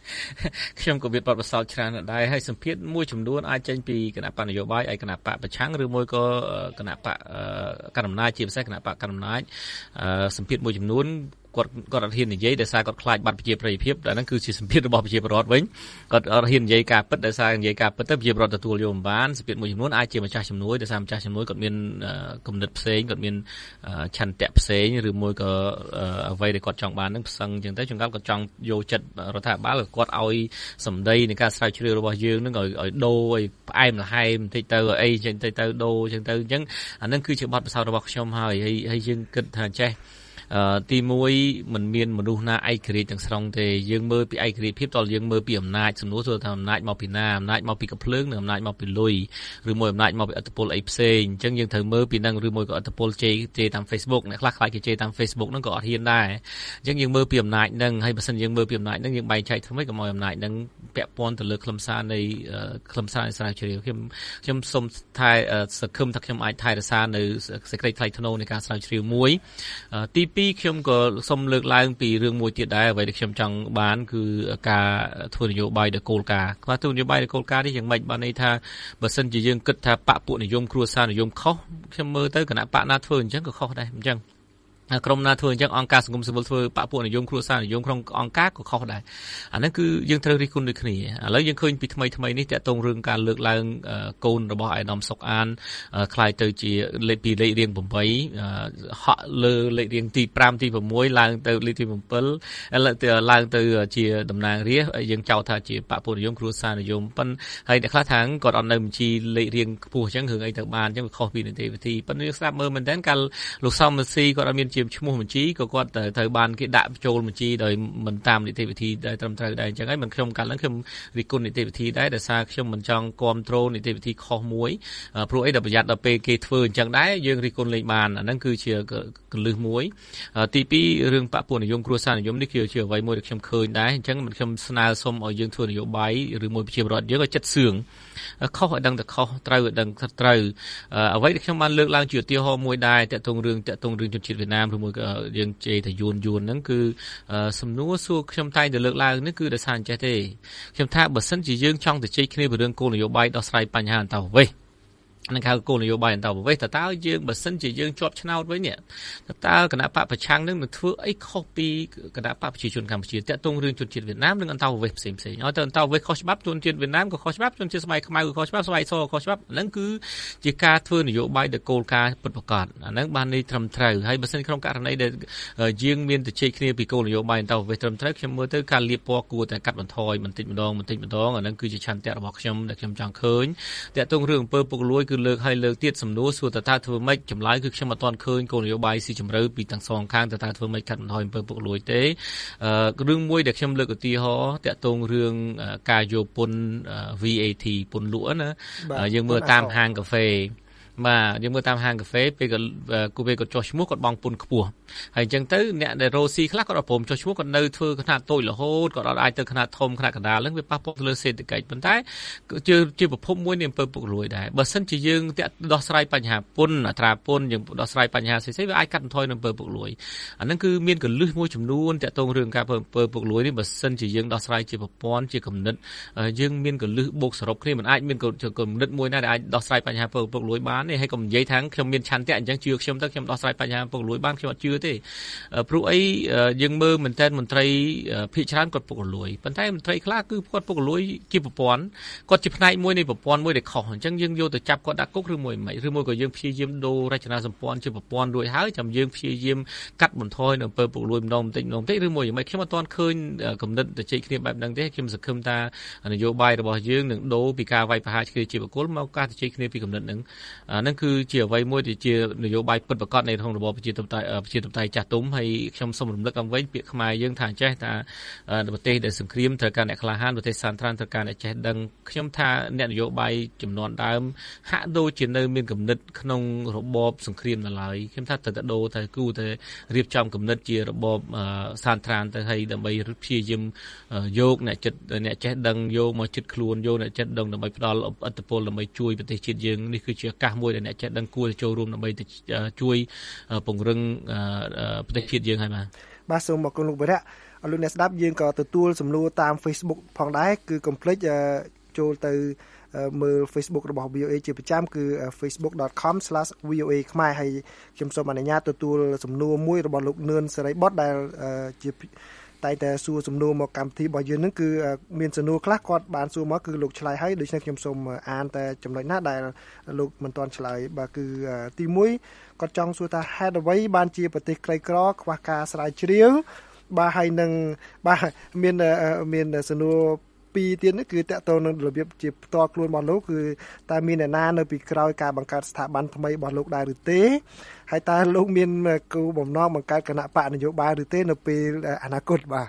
ខ្ញុំក៏មានបទពិសោធន៍ច្រើនដែរហើយសម្ភារមួយចំនួនអាចចេញពីគណៈបកនយោបាយឯគណៈបកប្រឆាំងឬមួយក៏គណៈបកកណ្ដាលអំណាចជាពិសេសគណៈបកកណ្ដាលអំណាចសម្ភារមួយចំនួនគាត់អត់ហ៊ាននិយាយដោយសារគាត់ខ្លាចបាត់ប្រជាប្រិយភាពដែលហ្នឹងគឺជាសម្ពាធរបស់ប្រជាពលរដ្ឋវិញគាត់អត់ហ៊ាននិយាយការពិតដោយសារនិយាយការពិតទៅប្រជាពលរដ្ឋទទួលយកមិនបានសម្ពាធមួយចំនួនអាចជាម្ចាស់ជំនួយដោយសារម្ចាស់ជំនួយគាត់មានគំនិតផ្សេងគាត់មានឆន្ទៈផ្សេងឬមួយក៏អ្វីដែលគាត់ចង់បានហ្នឹងផ្សឹងអញ្ចឹងទៅជួនកាលគាត់ចង់យកចិត្តរដ្ឋាភិបាលគាត់ឲ្យសម្ដីនៃការស្រាវជ្រាវរបស់យើងហ្នឹងឲ្យដូរឲ្យផ្អែមល្ហែមបន្តិចទៅអីអញ្ចឹងទៅដូរអញ្ចឹងទៅអញ្ចឹងអាហ្នឹងគឺជាបទពិសោធន៍របស់ខ្ញុំហើយយើងគិតថាចេះទី1មិនមានមនុស្សណាឯករាជ្យទាំងស្រុងទេយើងមើលពីឯករាជ្យភាពតើយើងមើលពីអំណាចសំណួរថាអំណាចមកពីណាអំណាចមកពីកាភ្លើងនិងអំណាចមកពីលុយឬមួយអំណាចមកពីឥទ្ធិពលអីផ្សេងអញ្ចឹងយើងត្រូវមើលពីនឹងឬមួយក៏ឥទ្ធិពលជេរតាម Facebook អ្នកខ្លះខ្លាចគេជេរតាម Facebook ហ្នឹងក៏អត់ហ៊ានដែរអញ្ចឹងយើងមើលពីអំណាចហ្នឹងហើយបើសិនយើងមើលពីអំណាចហ្នឹងយើងបែងចែកធ្វើម៉េចកុំឲ្យអំណាចហ្នឹងពាក់ព័ន្ធទៅលើខ្លឹមសារនៃស្រាវជ្រាវខ្ញុំសូមថាសង្ឃឹមថាខ្ញុំអាចថែរក្សានៅសេចក្តីថ្លៃថ្នូរនៃការស្រាវជ្រាវមួយទី2ខ្ញុំក៏សូមលើកឡើងពីរឿងមួយទៀតដែរអ្វីដែលខ្ញុំចង់បានគឺការធ្វើនយោបាយដោយគោលការណ៍ធ្វើនយោបាយដោយគោលការណ៍នេះយ៉ាងម៉េចបានន័យថាបើសិនជាយើងគិតថាបកពួកនិយមគ្រួសារនិយមខុសខ្ញុំមើលទៅគណៈបកណាធ្វើអញ្ចឹងក៏ខុសដែរអញ្ចឹងក្រុមណាធ្វើអញ្ចឹងអង្គការសង្គមស៊ីវិលធ្វើបកពួកនិយមគ្រួសារនិយមក្នុងអង្គការក៏ខុសដែរអាហ្នឹងគឺយើងត្រូវរិះគន់ដូចគ្នាឥឡូវយើងឃើញពីថ្មីនេះតាក់ទងរឿងការលើកឡើងកូនរបស់ឯកឧត្តមសុកអានខ្លាយទៅជាលេខរៀង8ហក់លើលេខរៀងទី5ទី6ឡើងទៅលេខទី7ឡើងទៅជាតំណាងរាស្ត្រយើងចោទថាជាបកពួកនិយមគ្រួសារនិយមប៉ុន្តែហើយអ្នកខ្លះថាគាត់អត់នៅបញ្ជីលេខរៀងខ្ពស់អញ្ចឹងរឿងអីទៅបានអញ្ចឹងវាខុសពីនីតិវិធីប៉ុន្តែយើងស្ដាប់មើលមែនតើកាលលោកសំមស៊ីគាត់អត់មានឈ្មោះបញ្ជីក៏គាត់ត្រូវបានគេដាក់ចូលបញ្ជីដោយមិនតាមនីតិវិធីដែលត្រឹមត្រូវដែរអញ្ចឹងហើយមិនខ្ញុំកាលហ្នឹងខ្ញុំរិះគន់នីតិវិធីដែរដោយសារខ្ញុំមិនចង់គ្រប់គ្រងនីតិវិធីខុសមួយព្រោះអីដល់ប្រយ័ត្នដល់ពេលគេធ្វើអញ្ចឹងដែរយើងរិះគន់លេងបានអាហ្នឹងគឺជាកលឹះមួយទី2រឿងបកពួកនិយមគ្រួសារនិយមនេះគឺជាអ្វីមួយដែលខ្ញុំឃើញដែរអញ្ចឹងខ្ញុំស្នើសុំឲ្យយើងធ្វើនយោបាយឬមួយប្រជាពលរដ្ឋយើងឲ្យចិត្តសឿងខុសឲ្យដឹងតែខុសត្រូវឲ្យដឹងត្រូវអ្វីដែលខ្ញុំបានលើកឡើងជាឧទាហរណ៍មួយដែរតាក់ទងរឿងជនជាតិវៀតណាមឬមួយក៏យើងជេរថាយួនហ្នឹងគឺសំណួរសួរខ្ញុំតែងតែលើកឡើងនេះគឺដោយសារអញ្ចេះទេខ្ញុំថាបើសិនជាយើងចង់ទៅជែកគ្នាពីរឿងគោលនយោបាយដោះស្រាយបញ្ហាអន្តរប្រវេសន៍នឹងហៅគោលនយោបាយអន្តរប្រវេសន៍តើយើងបើសិនជាយើងជាប់ឆ្នោតវិញនេះតើគណៈបកប្រឆាំងនឹងធ្វើអីខុសពីគណៈបកប្រជាជនកម្ពុជាតាក់ទងរឿងជនជាតិវៀតណាមនិងអន្តរប្រវេសន៍ផ្សេងឲ្យទៅអន្តរប្រវេសន៍ខុសច្បាប់ជនជាតិវៀតណាមក៏ខុសច្បាប់ជនជាតិស្បែកខ្មៅក៏ខុសច្បាប់ស្បែកសក៏ខុសច្បាប់ហ្នឹងគឺជាការធ្វើនយោបាយដោយគោលការណ៍ពិតប្រាកដអាហ្នឹងបានន័យត្រឹមត្រូវហើយបើសិនក្នុងករណីដែលយើងមានទៅជែកគ្នាពីគោលនយោបាយអន្តរប្រវេសន៍ត្រឹមត្រូវខ្ញុំមើលទៅការលាបពណ៌គួរតែកាត់បន្ថយបន្តិចម្ដងអាហ្នឹងគឺជាឆន្ទៈរបស់ខ្ញុំដែលខ្ញុំចង់ឃើញតាក់ទងរឿងអំពើពុករលួយគឺលើកទៀតសំណួរសួរតើធ្វើម៉េចចម្លើយគឺខ្ញុំអត់ទាន់ឃើញគោលនយោបាយស៊ីជម្រៅពីទាំងសងខាងតើធ្វើម៉េចកាត់បន្ថយអំពើពុករលួយទេរឿងមួយដែលខ្ញុំលើកឧទាហរណ៍តាក់ទងរឿងការយកពន្ធ VAT ពន្ធលក់ណាយើងមើលតាមហាងកាហ្វេបាទយើងមើលតាមហាងកាហ្វេពេលគាត់ចុះឈ្មោះគាត់បង់ពន្ធខ្ពស់ហើយអញ្ចឹងទៅអ្នកដែលរ៉ូស៊ីខ្លះគាត់អត់ព្រមចុះឈ្មោះគាត់នៅធ្វើខ្នាតតូចរហូតគាត់អត់អាចទៅខ្នាតធំខ្នាតកណ្ដាលហ្នឹងវាប៉ះពាល់ទៅលើសេដ្ឋកិច្ចប៉ុន្តែជាប្រភពមួយនៃអំពើពុករលួយដែរបើសិនជាយើងដោះស្រាយបញ្ហាពន្ធអត្រាពន្ធយើងដោះស្រាយបញ្ហាផ្សេងៗវាអាចកាត់បន្ថយនៅអំពើពុករលួយអាហ្នឹងគឺមានកលឹះមួយចំនួនតាក់ទងរឿងការអំពើពុករលួយនេះបើសិនជាយើងដោះស្រាយជាប្រព័ន្ធជាគំនិតយើងមានកលឹះបូកសរុបគ្នាមិនអាចមានគំនិតមួយណាដែលអាចដោះស្រាយបញ្ហាពុករលួយបានទេហើយកុំនិយាយថាខ្ញុំមានឆន្ទៈអញ្ចឹងជឿខ្ញុំទៅខ្ញុំដោះស្រាយបញ្ហាពុករលួយបានខ្ញុំអត់ជឿទេព្រោះអីយើងមើលមែនតើមន្ត្រីភាគច្រើនគាត់ពុករលួយប៉ុន្តែមន្ត្រីខ្លះគឺគាត់ពុករលួយជាប្រព័ន្ធគាត់ជាផ្នែកមួយនៃប្រព័ន្ធមួយដែលខុសអញ្ចឹងយើងយកទៅចាប់គាត់ដាក់គុកឬមួយក៏យើងព្យាយាមដូររចនាសម្ព័ន្ធជាប្រព័ន្ធរួចហើយចាំយើងព្យាយាមកាត់បន្ថយនៅអំពើពុករលួយម្ដងបន្តិចឬមួយយ៉ាងម៉េចខ្ញុំអត់ទាន់ឃើញគំនិតទៅជែកគ្នាបែបហ្នឹងទេខ្ញុំសង្ឃឹមថានយោបាយរបស់យើងនឹងដូរពីការវាយប្រហារគ្នាជាបុគ្គលមកការទៅជែកគ្នាពីគំនិតហ្នឹងគឺជាអ្វីមួយដែលជានយោបាយពិតប្រាកដនៃក្នុងរបបប្រជាធិបតេយ្យចាស់ទុំហើយខ្ញុំសូមរំលឹកអំវិញពាក្យខ្មែរយើងថាចេះថាប្រទេសដែលសង្គ្រាមត្រូវការអ្នកក្លាហានប្រទេសសានត្រានត្រូវការអ្នកចេះដឹងខ្ញុំថាអ្នកនយោបាយចំនួនដើមហាក់ដូចជានៅមានគំនិតក្នុងរបបសង្គ្រាមនៅឡើយខ្ញុំថាត្រូវតែដូរទៅគូទៅរៀបចំគំនិតជារបបសានត្រានទៅហើយដើម្បីព្យាយាមយកអ្នកចេះដឹងយកមកចិត្តខ្លួនយកអ្នកចេះដឹងដើម្បីផ្ដល់ឥទ្ធិពលដើម្បីជួយប្រទេសជាតិយើងនេះគឺជាឱកាសមួយដែលអ្នកចេះដឹងគួរទៅចូលរួមដើម្បីទៅជួយពង្រឹងប្រទេសជាតិយើងហើយបាទសូមអរគុណលោកវរៈអរលោកអ្នកស្ដាប់យើងក៏ទទួលសំណួរតាម Facebook ផងដែរគឺកុំភ្លេចចូលទៅមើល Facebook របស់ VOA ជាប្រចាំគឺ facebook.com/VOA ខ្មែរហើយខ្ញុំសូមអនុញ្ញាតទទួលសំណួរមួយរបស់លោកនឿនសេរីបុត្រដែលជាតែតែសួរសំណួរមកកម្មវិធីរបស់យើងនឹងគឺមានសំណួរខ្លះគាត់បានសួរមកគឺលោកឆ្លើយហើយដូច្នេះខ្ញុំសូមអានតែចំណុចណាដែលលោកមិនទាន់ឆ្លើយបាទគឺទី1គាត់ចង់សួរថាហេតុអ្វីបានជាប្រទេសក្រីក្រខ្វះការស្រាវជ្រាវបាទហើយនឹងបាទមានសំណួរពីរទៀតនេះគឺតកតទៅនឹងរបៀបជាផ្ទាល់ខ្លួនរបស់លោកគឺតើមានអ្នកណានៅពីក្រោយការបង្កើតស្ថាប័នថ្មីរបស់លោកដែរឬទេហើយតើលោកមានគោលបំណងបង្កើតគណៈបកនយោបាយឬទេនៅពេលអនាគតបាទ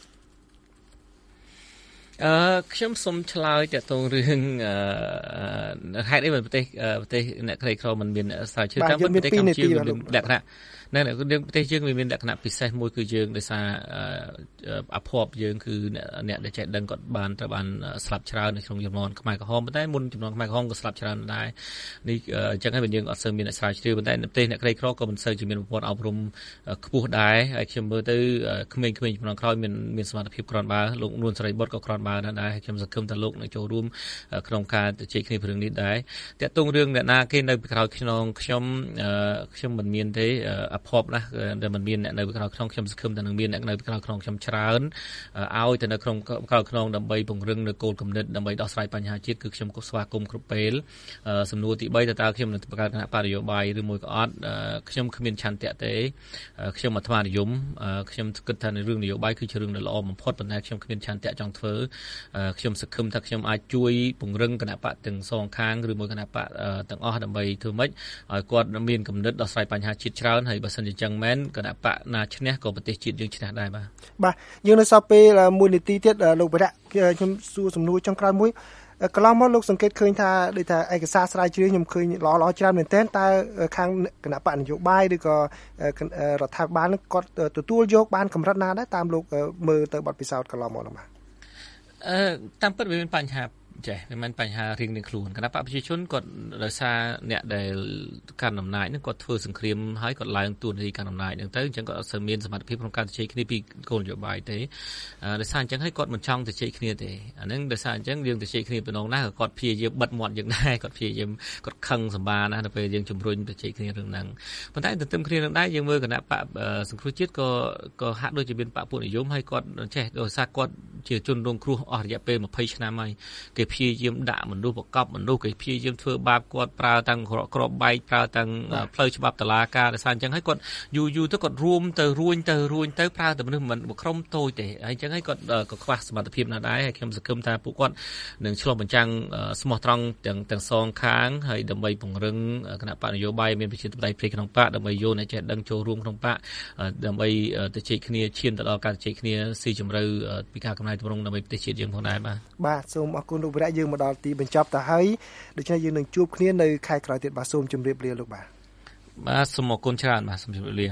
ខ្ញុំសូមឆ្លើយតទៅរឿងហេតុអីប្រទេសអ្នកក្រីក្រមិនមានស្រាវជ្រាវតាមប្រទេសកម្ពុជាមានលក្ខណៈនៅប្រទេសយើងមានលក្ខណៈពិសេសមួយគឺយើងដោយសារអភ័ព្វយើងគឺអ្នកដែលចេះដឹងគាត់បានត្រូវបានស្លាប់ច្រើននៅក្នុងចំនួនខ្មែរក្រហមប៉ុន្តែមុនចំនួនខ្មែរក្រហមក៏ស្លាប់ច្រើនដែរនេះអញ្ចឹងហើយយើងអត់សូវមានអ្នកស្រាវជ្រាវប៉ុន្តែនៅប្រទេសអ្នកក្រីក្រក៏មិនសូវជាមានប្រព័ន្ធអប់រំខ្ពស់ដែរហើយខ្ញុំមើលទៅក្មេងៗចំនួនក្រោយមានសមត្ថភាពគ្រាន់បើលោកនួនសេរីបុត្រក៏គ្រាន់បើដែរហើយខ្ញុំសង្ឃឹមថាលោកនឹងចូលរួមក្នុងការជជែកគ្នារឿងនេះដែរតាក់ទងរឿងអ្នកណាគេនៅពីក្រោយខ្ញុំមិនមានទេអភ័ព្វណាស់ដែលមិនមានអ្នកនៅក្រៅក្នុងខ្ញុំសង្ឃឹមថានឹងមានអ្នកនៅក្រៅក្នុងខ្ញុំច្រើនឲ្យទៅនៅក្នុងក្រៅក្នុងដើម្បីពង្រឹងនៅគោលគំនិតដើម្បីដោះស្រាយបញ្ហាជាតិគឺខ្ញុំក៏ស្វាគមន៍គ្រប់ពេលសំណួរទី3តើខ្ញុំនឹងបង្កើតគណៈបកនយោបាយឬមួយក៏អត់ខ្ញុំគ្មានឆន្ទៈទេខ្ញុំអាត្មានិយមខ្ញុំគិតថានៅរឿងនយោបាយគឺជារឿងដ៏ល្អបំផុតប៉ុន្តែខ្ញុំគ្មានឆន្ទៈចង់ធ្វើខ្ញុំសង្ឃឹមថាខ្ញុំអាចជួយពង្រឹងគណៈបកទាំងសងខាងឬមួយគណៈបកទាំងអស់ដើម្បីធ្វើម៉េចឲ្យគាត់មានគំនិតដោះស្រាយបញ្ហាជាតិច្រើនហើយបើសិនជាចឹងមែនគណៈបកណាឈ្នះក៏ប្រទេសជាតិយើងឈ្នះដែរបាទយើងនៅសល់ពេល1នាទីទៀតលោកបរៈខ្ញុំសួរសំណួរចុងក្រោយមួយកន្លងមកលោកសង្កេតឃើញថាដូចថាឯកសារស្រាវជ្រាវខ្ញុំឃើញល្អៗច្រើនមែនទែនតើខាងគណៈបកនយោបាយឬក៏រដ្ឋាភិបាលនឹងគាត់ទទួលយកបានកម្រិតណាដែរតាមលោកមើលទៅបទពិសោធន៍កន្លងមកនោះបាទតាមពិតវាមានបញ្ហាចេះវាមិនបញ្ហារៀងៗខ្លួនគណៈបកប្រជាជនគាត់ដោយសារអ្នកដែលកាន់អំណាចហ្នឹងគាត់ធ្វើសង្គ្រាមហើយគាត់ឡើងទួនាទីកាន់អំណាចហ្នឹងទៅអញ្ចឹងគាត់អត់សូវមានសមត្ថភាពក្នុងការជជែកគ្នាពីគោលនយោបាយទេដោយសារអញ្ចឹងហើយគាត់មិនចង់ជជែកគ្នាទេអាហ្នឹងដោយសារអញ្ចឹងយើងជជែកគ្នាប៉ុណ្ណឹងណាក៏គាត់ព្យាយាមបិទមាត់យើងដែរគាត់ព្យាយាមគាត់ខឹងសម្បាណាដល់ពេលយើងជំរុញជជែកគ្នារឿងហ្នឹងប៉ុន្តែទន្ទឹមគ្នានឹងដែរយើងមើលគណៈបកសង្គ្រោះជាតិក៏ហាក់ដូចជាមានបកពួកនិយមហើយគាត់ចេះដោយសារគាត់ជាជនរងគ្រោះអស់រយៈពេល20ឆ្នាំហើយគេព្យាយាមដាក់មនុស្សបង្កប់មនុស្សគេព្យាយាមធ្វើបាបគាត់ប្រើតាំងក្របបែកប្រើតាំងផ្លូវច្បាប់តុលាការដោយសារអញ្ចឹងហើយគាត់យូរទៅគាត់រួមទៅរួញទៅប្រើតែមនុស្សមិនក្រុមតូចទេហើយអញ្ចឹងហើយគាត់ក៏ខ្វះសមត្ថភាពណាស់ដែរហើយខ្ញុំសង្ឃឹមថាពួកគាត់នឹងឆ្លុះបញ្ចាំងស្មោះត្រង់ទាំងសងខាងហើយដើម្បីពង្រឹងគណៈបកនយោបាយមានប្រជាធិបតេយ្យផ្ទៃក្នុងបកដើម្បីយកអ្នកចេះដឹងចូលរួមក្នុងបកដើម្បីទៅជែកគ្នាឈានទៅដល់ការជែកគ្នាស៊ីជម្រៅពីការកំណែទម្រង់ដើម្បីប្រទេសជាតិយើងផងដែរបាទសូមអរគុណលោកវរៈយើងមកដល់ទីបញ្ចប់ទៅហើយដូច្នេះយើងនឹងជួបគ្នានៅខែក្រោយទៀតបាទសូមជម្រាបលាលោកបាទសូមអរគុណច្រើនបាទសូមជម្រាបលា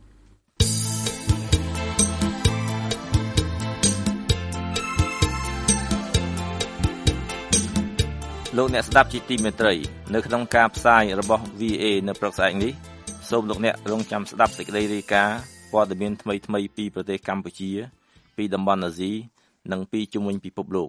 លោកអ្នកស្ដាប់ជាទីមេត្រីនៅក្នុងការផ្សាយរបស់ VA នៅព្រឹកស្អែកនេះសូមលោកអ្នករងចាំស្ដាប់សេចក្តីរាយការណ៍ព័ត៌មានថ្មីៗពីប្រទេសកម្ពុជាពីតំបន់អាស៊ីនិងពីជុំវិញពិភពលោក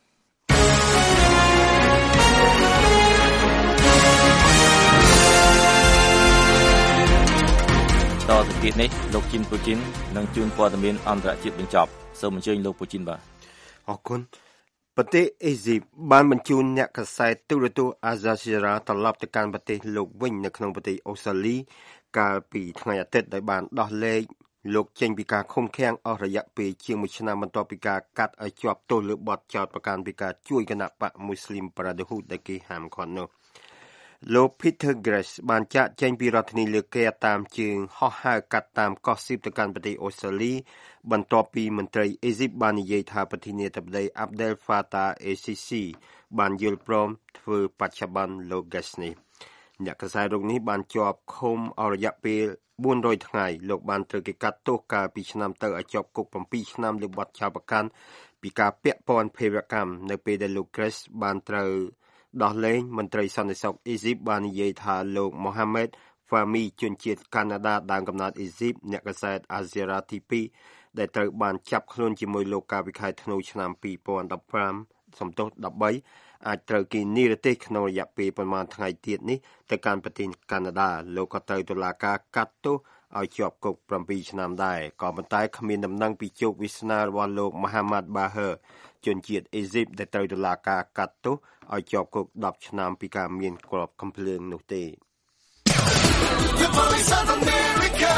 តទៅទៀតនេះលោកជីនពូជីននឹងជួនព័ត៌មានអន្តរជាតិបញ្ចប់សូមអញ្ជើញលោកពូជីនបាទអរគុណប្រទេសអេស៊ីបបានបញ្ជូនអ្នកកាសែតទូរទស្សន៍អាហ្សាស៊ីរ៉ាត្រឡប់ទៅកាន់ប្រទេសលោកវិញនៅក្នុងប្រទេសអូស្ត្រាលីកាលពីថ្ងៃអាទិត្យដោយបានដោះលែងលោកចេញពីការឃុំឃាំងអស់រយៈពេលជាង1ឆ្នាំបន្ទាប់ពីការកាត់ឲ្យជាប់ទោសលើបទចោទប្រកាន់ពីការជួយគណបក Muslim Brotherhood ដែលគេហាមឃាត់នោះលោក Peter Grace បានចាក់ចេញពីរដ្ឋធានីលើកែតាមជើងហោះហើរកាត់តាមកោះស៊ីបទៅកាន់ប្រទេសអូស្ត្រាលីបន្ទាប់ពីមន្ត្រីអេស៊ីបបាននិយាយថាប្រធានាធិបតី Abdel Fattah al-Sisi បានយល់ព្រមធ្វើបច្ចុប្បន្នលោក Grace នេះអ្នកកាសែតរូបនេះបានជាប់ឃុំអស់រយៈពេល400ថ្ងៃលោកបានត្រូវគេកាត់ទោសកាលពីឆ្នាំទៅឲ្យជាប់គុក7ឆ្នាំលើបទចោទប្រកាន់ពីការពាក់ព័ន្ធភេរវកម្មនៅពេលដែលលោក Grace បានត្រូវដោះលែងមន្ត្រីសន្តិសុខអេស៊ីបបាននិយាយថាលោក Mohammed Fahmy ជនជាតិកាណាដាដើមកំណើតអ៊ីស៊ីបអ្នកកាសែត Azera ទី2ដែលត្រូវបានចាប់ខ្លួនជាមួយលោកកាលពីខែធ្នូឆ្នាំ2015សំទោស13អាចត្រូវគេនិរទេសក្នុងរយៈពេលប្រមាណថ្ងៃទៀតនេះទៅកាន់ប្រទេសកាណាដាលោកក៏ត្រូវតុលាការកាត់ទោសឲ្យជាប់គុក7ឆ្នាំដែរក៏ប៉ុន្តែគ្មានដំណឹងពីជោគវាសនារបស់លោក Mohamed Baher ជនជាតិអ៊ីស៊ីបដែលត្រូវតុលាការកាត់ទោសឲ្យជាប់គុក10ឆ្នាំពីការមានគ្រាប់កាំភ្លើងនោះទេ The Voice of America.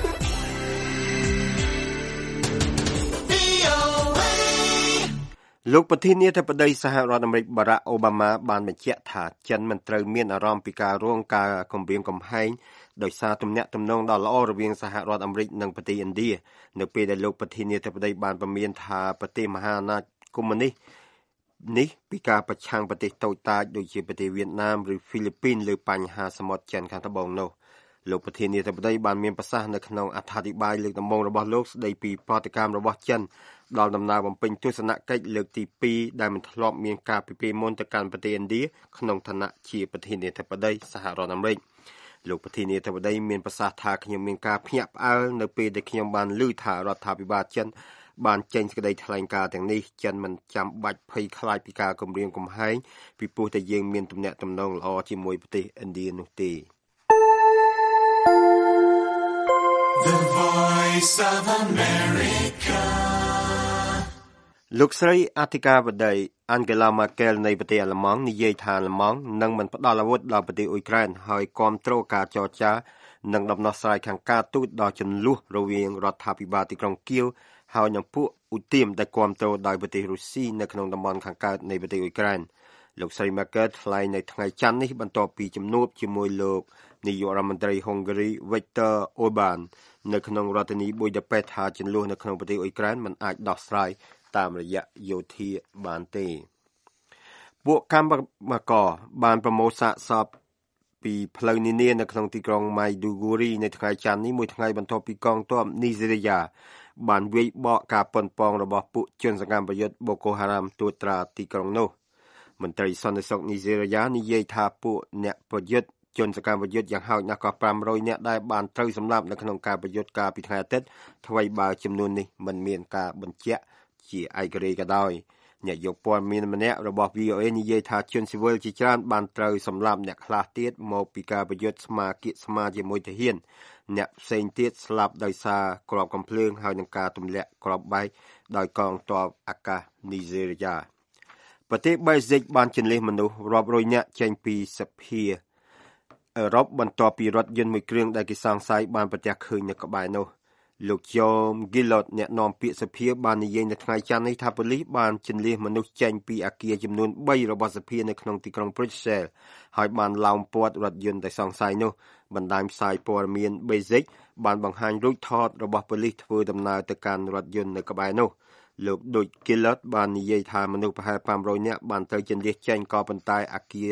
VOA. លោកប្រធានាធិបតីសហរដ្ឋអាមេរិកបារ៉ាក់អូបាម៉ាបានបញ្ជាក់ថាចិនមិនត្រូវមានអារម្មណ៍ពីការរងការគំរាមកំហែងដោយសារទំនាក់ទំនងដ៏ល្អរវាងសហរដ្ឋអាមេរិកនិងប្រទេសឥណ្ឌានៅពេលដែលលោកប្រធានាធិបតីបានប្រមានថាប្រទេសមហាអំណាចកុម្មុយនីសនេះពីការប្រឆាំងប្រទេសតូចតាចដូចជាប្រទេសវៀតណាមឬហ្វីលីពីនលើបញ្ហាសមុទ្រចិនខាងត្បូងនោះលោកប្រធានាធិបតីបានមានប្រសាសន៍នៅក្នុងអត្ថាធិប្បាយលើកដំបូងរបស់លោកស្ដីពីប្រតិកម្មរបស់ចិនដល់ដំណើរបំពេញទស្សនកិច្ចលើកទី2ដែលមិនធ្លាប់មានការពីពេលមុនទៅកាន់ប្រទេសឥណ្ឌាក្នុងឋានៈជាប្រធានាធិបតីសហរដ្ឋអាមេរិកលោកប្រធានាធិបតីមានប្រសាសន៍ថាខ្ញុំមានការភ្ញាក់ផ្អើលនៅពេលដែលខ្ញុំបានឮថារដ្ឋាភិបាលចិនបានចេញសេចក្តីថ្លែងការណ៍ទាំងនេះចិនមិនចាំបាច់ភ័យខ្លាចពីការគំរាមកំហែងពីព្រោះតែយើងមានទំនាក់ទំនងល្អជាមួយប្រទេសឥណ្ឌានោះទេ The Voice of America. លោកស្រីអធិការបតី Angela Merkel នៃប្រទេសអាល្លឺម៉ង់និយាយថាអាល្លឺម៉ង់នឹងមិនផ្ដល់អាវុធដល់ប្រទេសអ៊ុយក្រែនហើយគាំទ្រការចរចានិងដំណោះស្រាយខាងការទូតដល់ចំនួនរវាងរដ្ឋាភិបាលទីក្រុងគៀវហើយនឹងពួកឧទាមដែលគាំទ្រដោយប្រទេសរុស្ស៊ីនៅក្នុងតំបន់ខាងកើតនៃប្រទេសអ៊ុយក្រែនលោកស្រី Merkel ថ្លែងនៅថ្ងៃច័ន្ទនេះបន្ទាប់ពីជំនួបជាមួយលោកនាយករដ្ឋមន្ត្រីហុងហ្គារី Viktor Orban នៅក្នុងរដ្ឋធានីប៊ុយដាពេស្តថាចំនួននៅក្នុងប្រទេសអ៊ុយក្រែនមិនអាចដោះស្រាយតាមរយៈយោធាបានទេពួកកម្មករបានប្រមូលសាកសពពីផ្លូវនានានៅក្នុងទីក្រុង Maiduguri នៅថ្ងៃច័ន្ទនេះមួយថ្ងៃបន្ទាប់ពីកងទ័ពនីហ្សេរីយ៉ាបានវាយបកការប៉ុនប៉ងរបស់ពួកជនសកម្មប្រយុទ្ធ Boko Haram ត្រួតត្រាទីក្រុងនោះមន្ត្រីសន្តិសុខនីហ្សេរីយ៉ានិយាយថាពួកអ្នកប្រយុទ្ធជនសកម្មប្រយុទ្ធយ៉ាងហោចណាស់ក៏500នាក់ដែរបានត្រូវសម្លាប់នៅក្នុងការប្រយុទ្ធកាលពីថ្ងៃអាទិត្យថ្មីបើចំនួននេះមិនមានការបញ្ជាក់ជាឯករាជ្យក៏ដោយអ្នកយកព័ត៌មានម្នាក់របស់ VOA និយាយថាជនស៊ីវិលជាច្រើនបានត្រូវសម្លាប់អ្នកខ្លះទៀតមកពីការប្រយុទ្ធស្មាគៀកស្មាជាមួយទាហានអ្នកផ្សេងទៀតស្លាប់ដោយសារគ្រាប់កាំភ្លើងហើយនឹងការទម្លាក់គ្រាប់បែកដោយកងទ័ពអាកាសនីហ្សេរីយ៉ាប្រទេសបែលហ្សិកបានជន្លះមនុស្សរាប់រយនាក់ចេញពីសភាអឺរ៉ុបបន្ទាប់ពីរថយន្តមួយគ្រឿងដែលគេសង្ស័យបានប្រទះឃើញនៅក្បែរនោះលោក John Gillard អ្នកនាំពាក្យសភាបាននិយាយនៅថ្ងៃច័ន្ទនេះថាប៉ូលីសបានជន្លះមនុស្សចេញពីអគារចំនួន3របស់សភានៅក្នុងទីក្រុង Brussels ហើយបានឡោមព័ទ្ធរថយន្តដែលសង្ស័យនោះបណ្ដាញផ្សាយព័ត៌មាន Basic បានបង្ហាញរូបថតរបស់ប៉ូលីសធ្វើដំណើរទៅកាន់រថយន្តនៅក្បែរនោះលោកដូច Gillard បាននិយាយថាមនុស្សប្រហែល500នាក់បានទៅជន្លះចេញក៏ប៉ុន្តែអគារ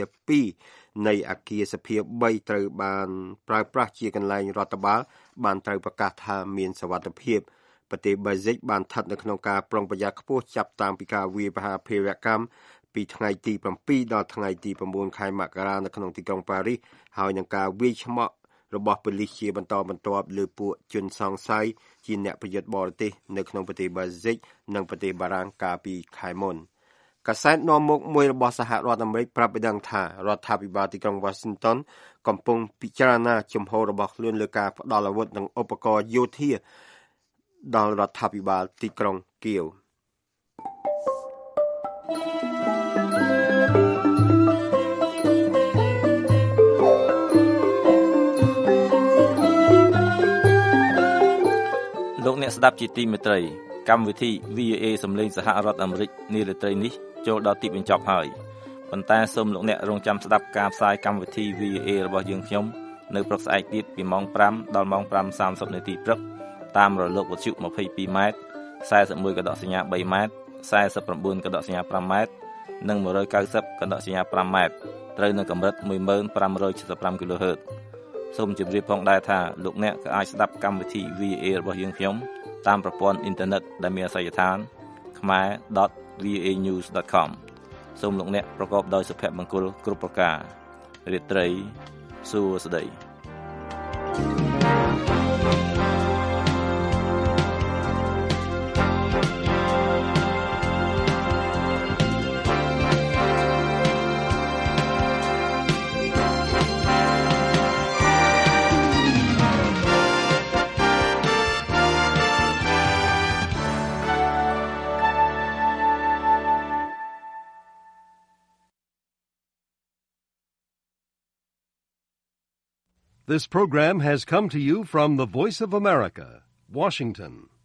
2នៃអគារសភា3ត្រូវបានប្រើប្រាស់ជាកន្លែងរដ្ឋបាលបានត្រូវប្រកាសថាមានសុវត្ថិភាពប្រទេសបែលហ្សិកបានស្ថិតនៅក្នុងការប្រុងប្រយ័ត្នខ្ពស់ចាប់តាំងពីការវាយប្រហារភេរវកម្មពីថ្ងៃទី7ដល់ថ្ងៃទី9ខែមករានៅក្នុងទីក្រុងប៉ារីសហើយនឹងការវាយឆ្មក់របស់ប៉ូលីសជាបន្តបន្ទាប់លើពួកជនសង្ស័យជាអ្នកប្រយុទ្ធបរទេសនៅក្នុងប្រទេសបែលហ្សិកនិងប្រទេសបារាំងកាលពីខែមុនកាសែតនាំមុខមួយរបស់សហរដ្ឋអាមេរិកប្រាប់ឲ្យដឹងថារដ្ឋាភិបាលទីក្រុង Washington កំពុងពិចារណាជំហររបស់ខ្លួនលើការផ្ដល់អាវុធនិងឧបករណ៍យោធាដល់រដ្ឋាភិបាលទីក្រុងគៀវលោកអ្នកស្ដាប់ជាទីមេត្រីកម្មវិធី VOA សម្លេងសហរដ្ឋអាមេរិកនារាត្រីនេះចូលដល់ទីបញ្ចប់ហើយប៉ុន្តែសូមលោកអ្នករងចាំស្ដាប់ការផ្សាយកម្មវិធី VOA របស់យើងខ្ញុំនៅព្រឹកស្អែកទៀតពីម៉ោង5ដល់ម៉ោង 5:30 នាទីព្រឹកតាមរលកវិទ្យុ 22 ម៉ែត្រ 41 កដកសញ្ញា 3 ម៉ែត្រ 49 កដកសញ្ញា 5 ម៉ែត្រនិង 190 កដកសញ្ញា 5 ម៉ែត្រត្រូវនៅកម្រិត 1575 kHz សូមជម្រាបផងដែរថាលោកអ្នកក៏អាចស្ដាប់កម្មវិធី VOA របស់យើងខ្ញុំតាមប្រព័ន្ធអ៊ីនធឺណិតដែលមានអាសយដ្ឋាន khmer.voanews.com សូមលោកអ្នកប្រកបដោយសុភមង្គលគ្រប់ប្រការរាត្រីសួស្តី This program has come to you from the Voice of America, Washington.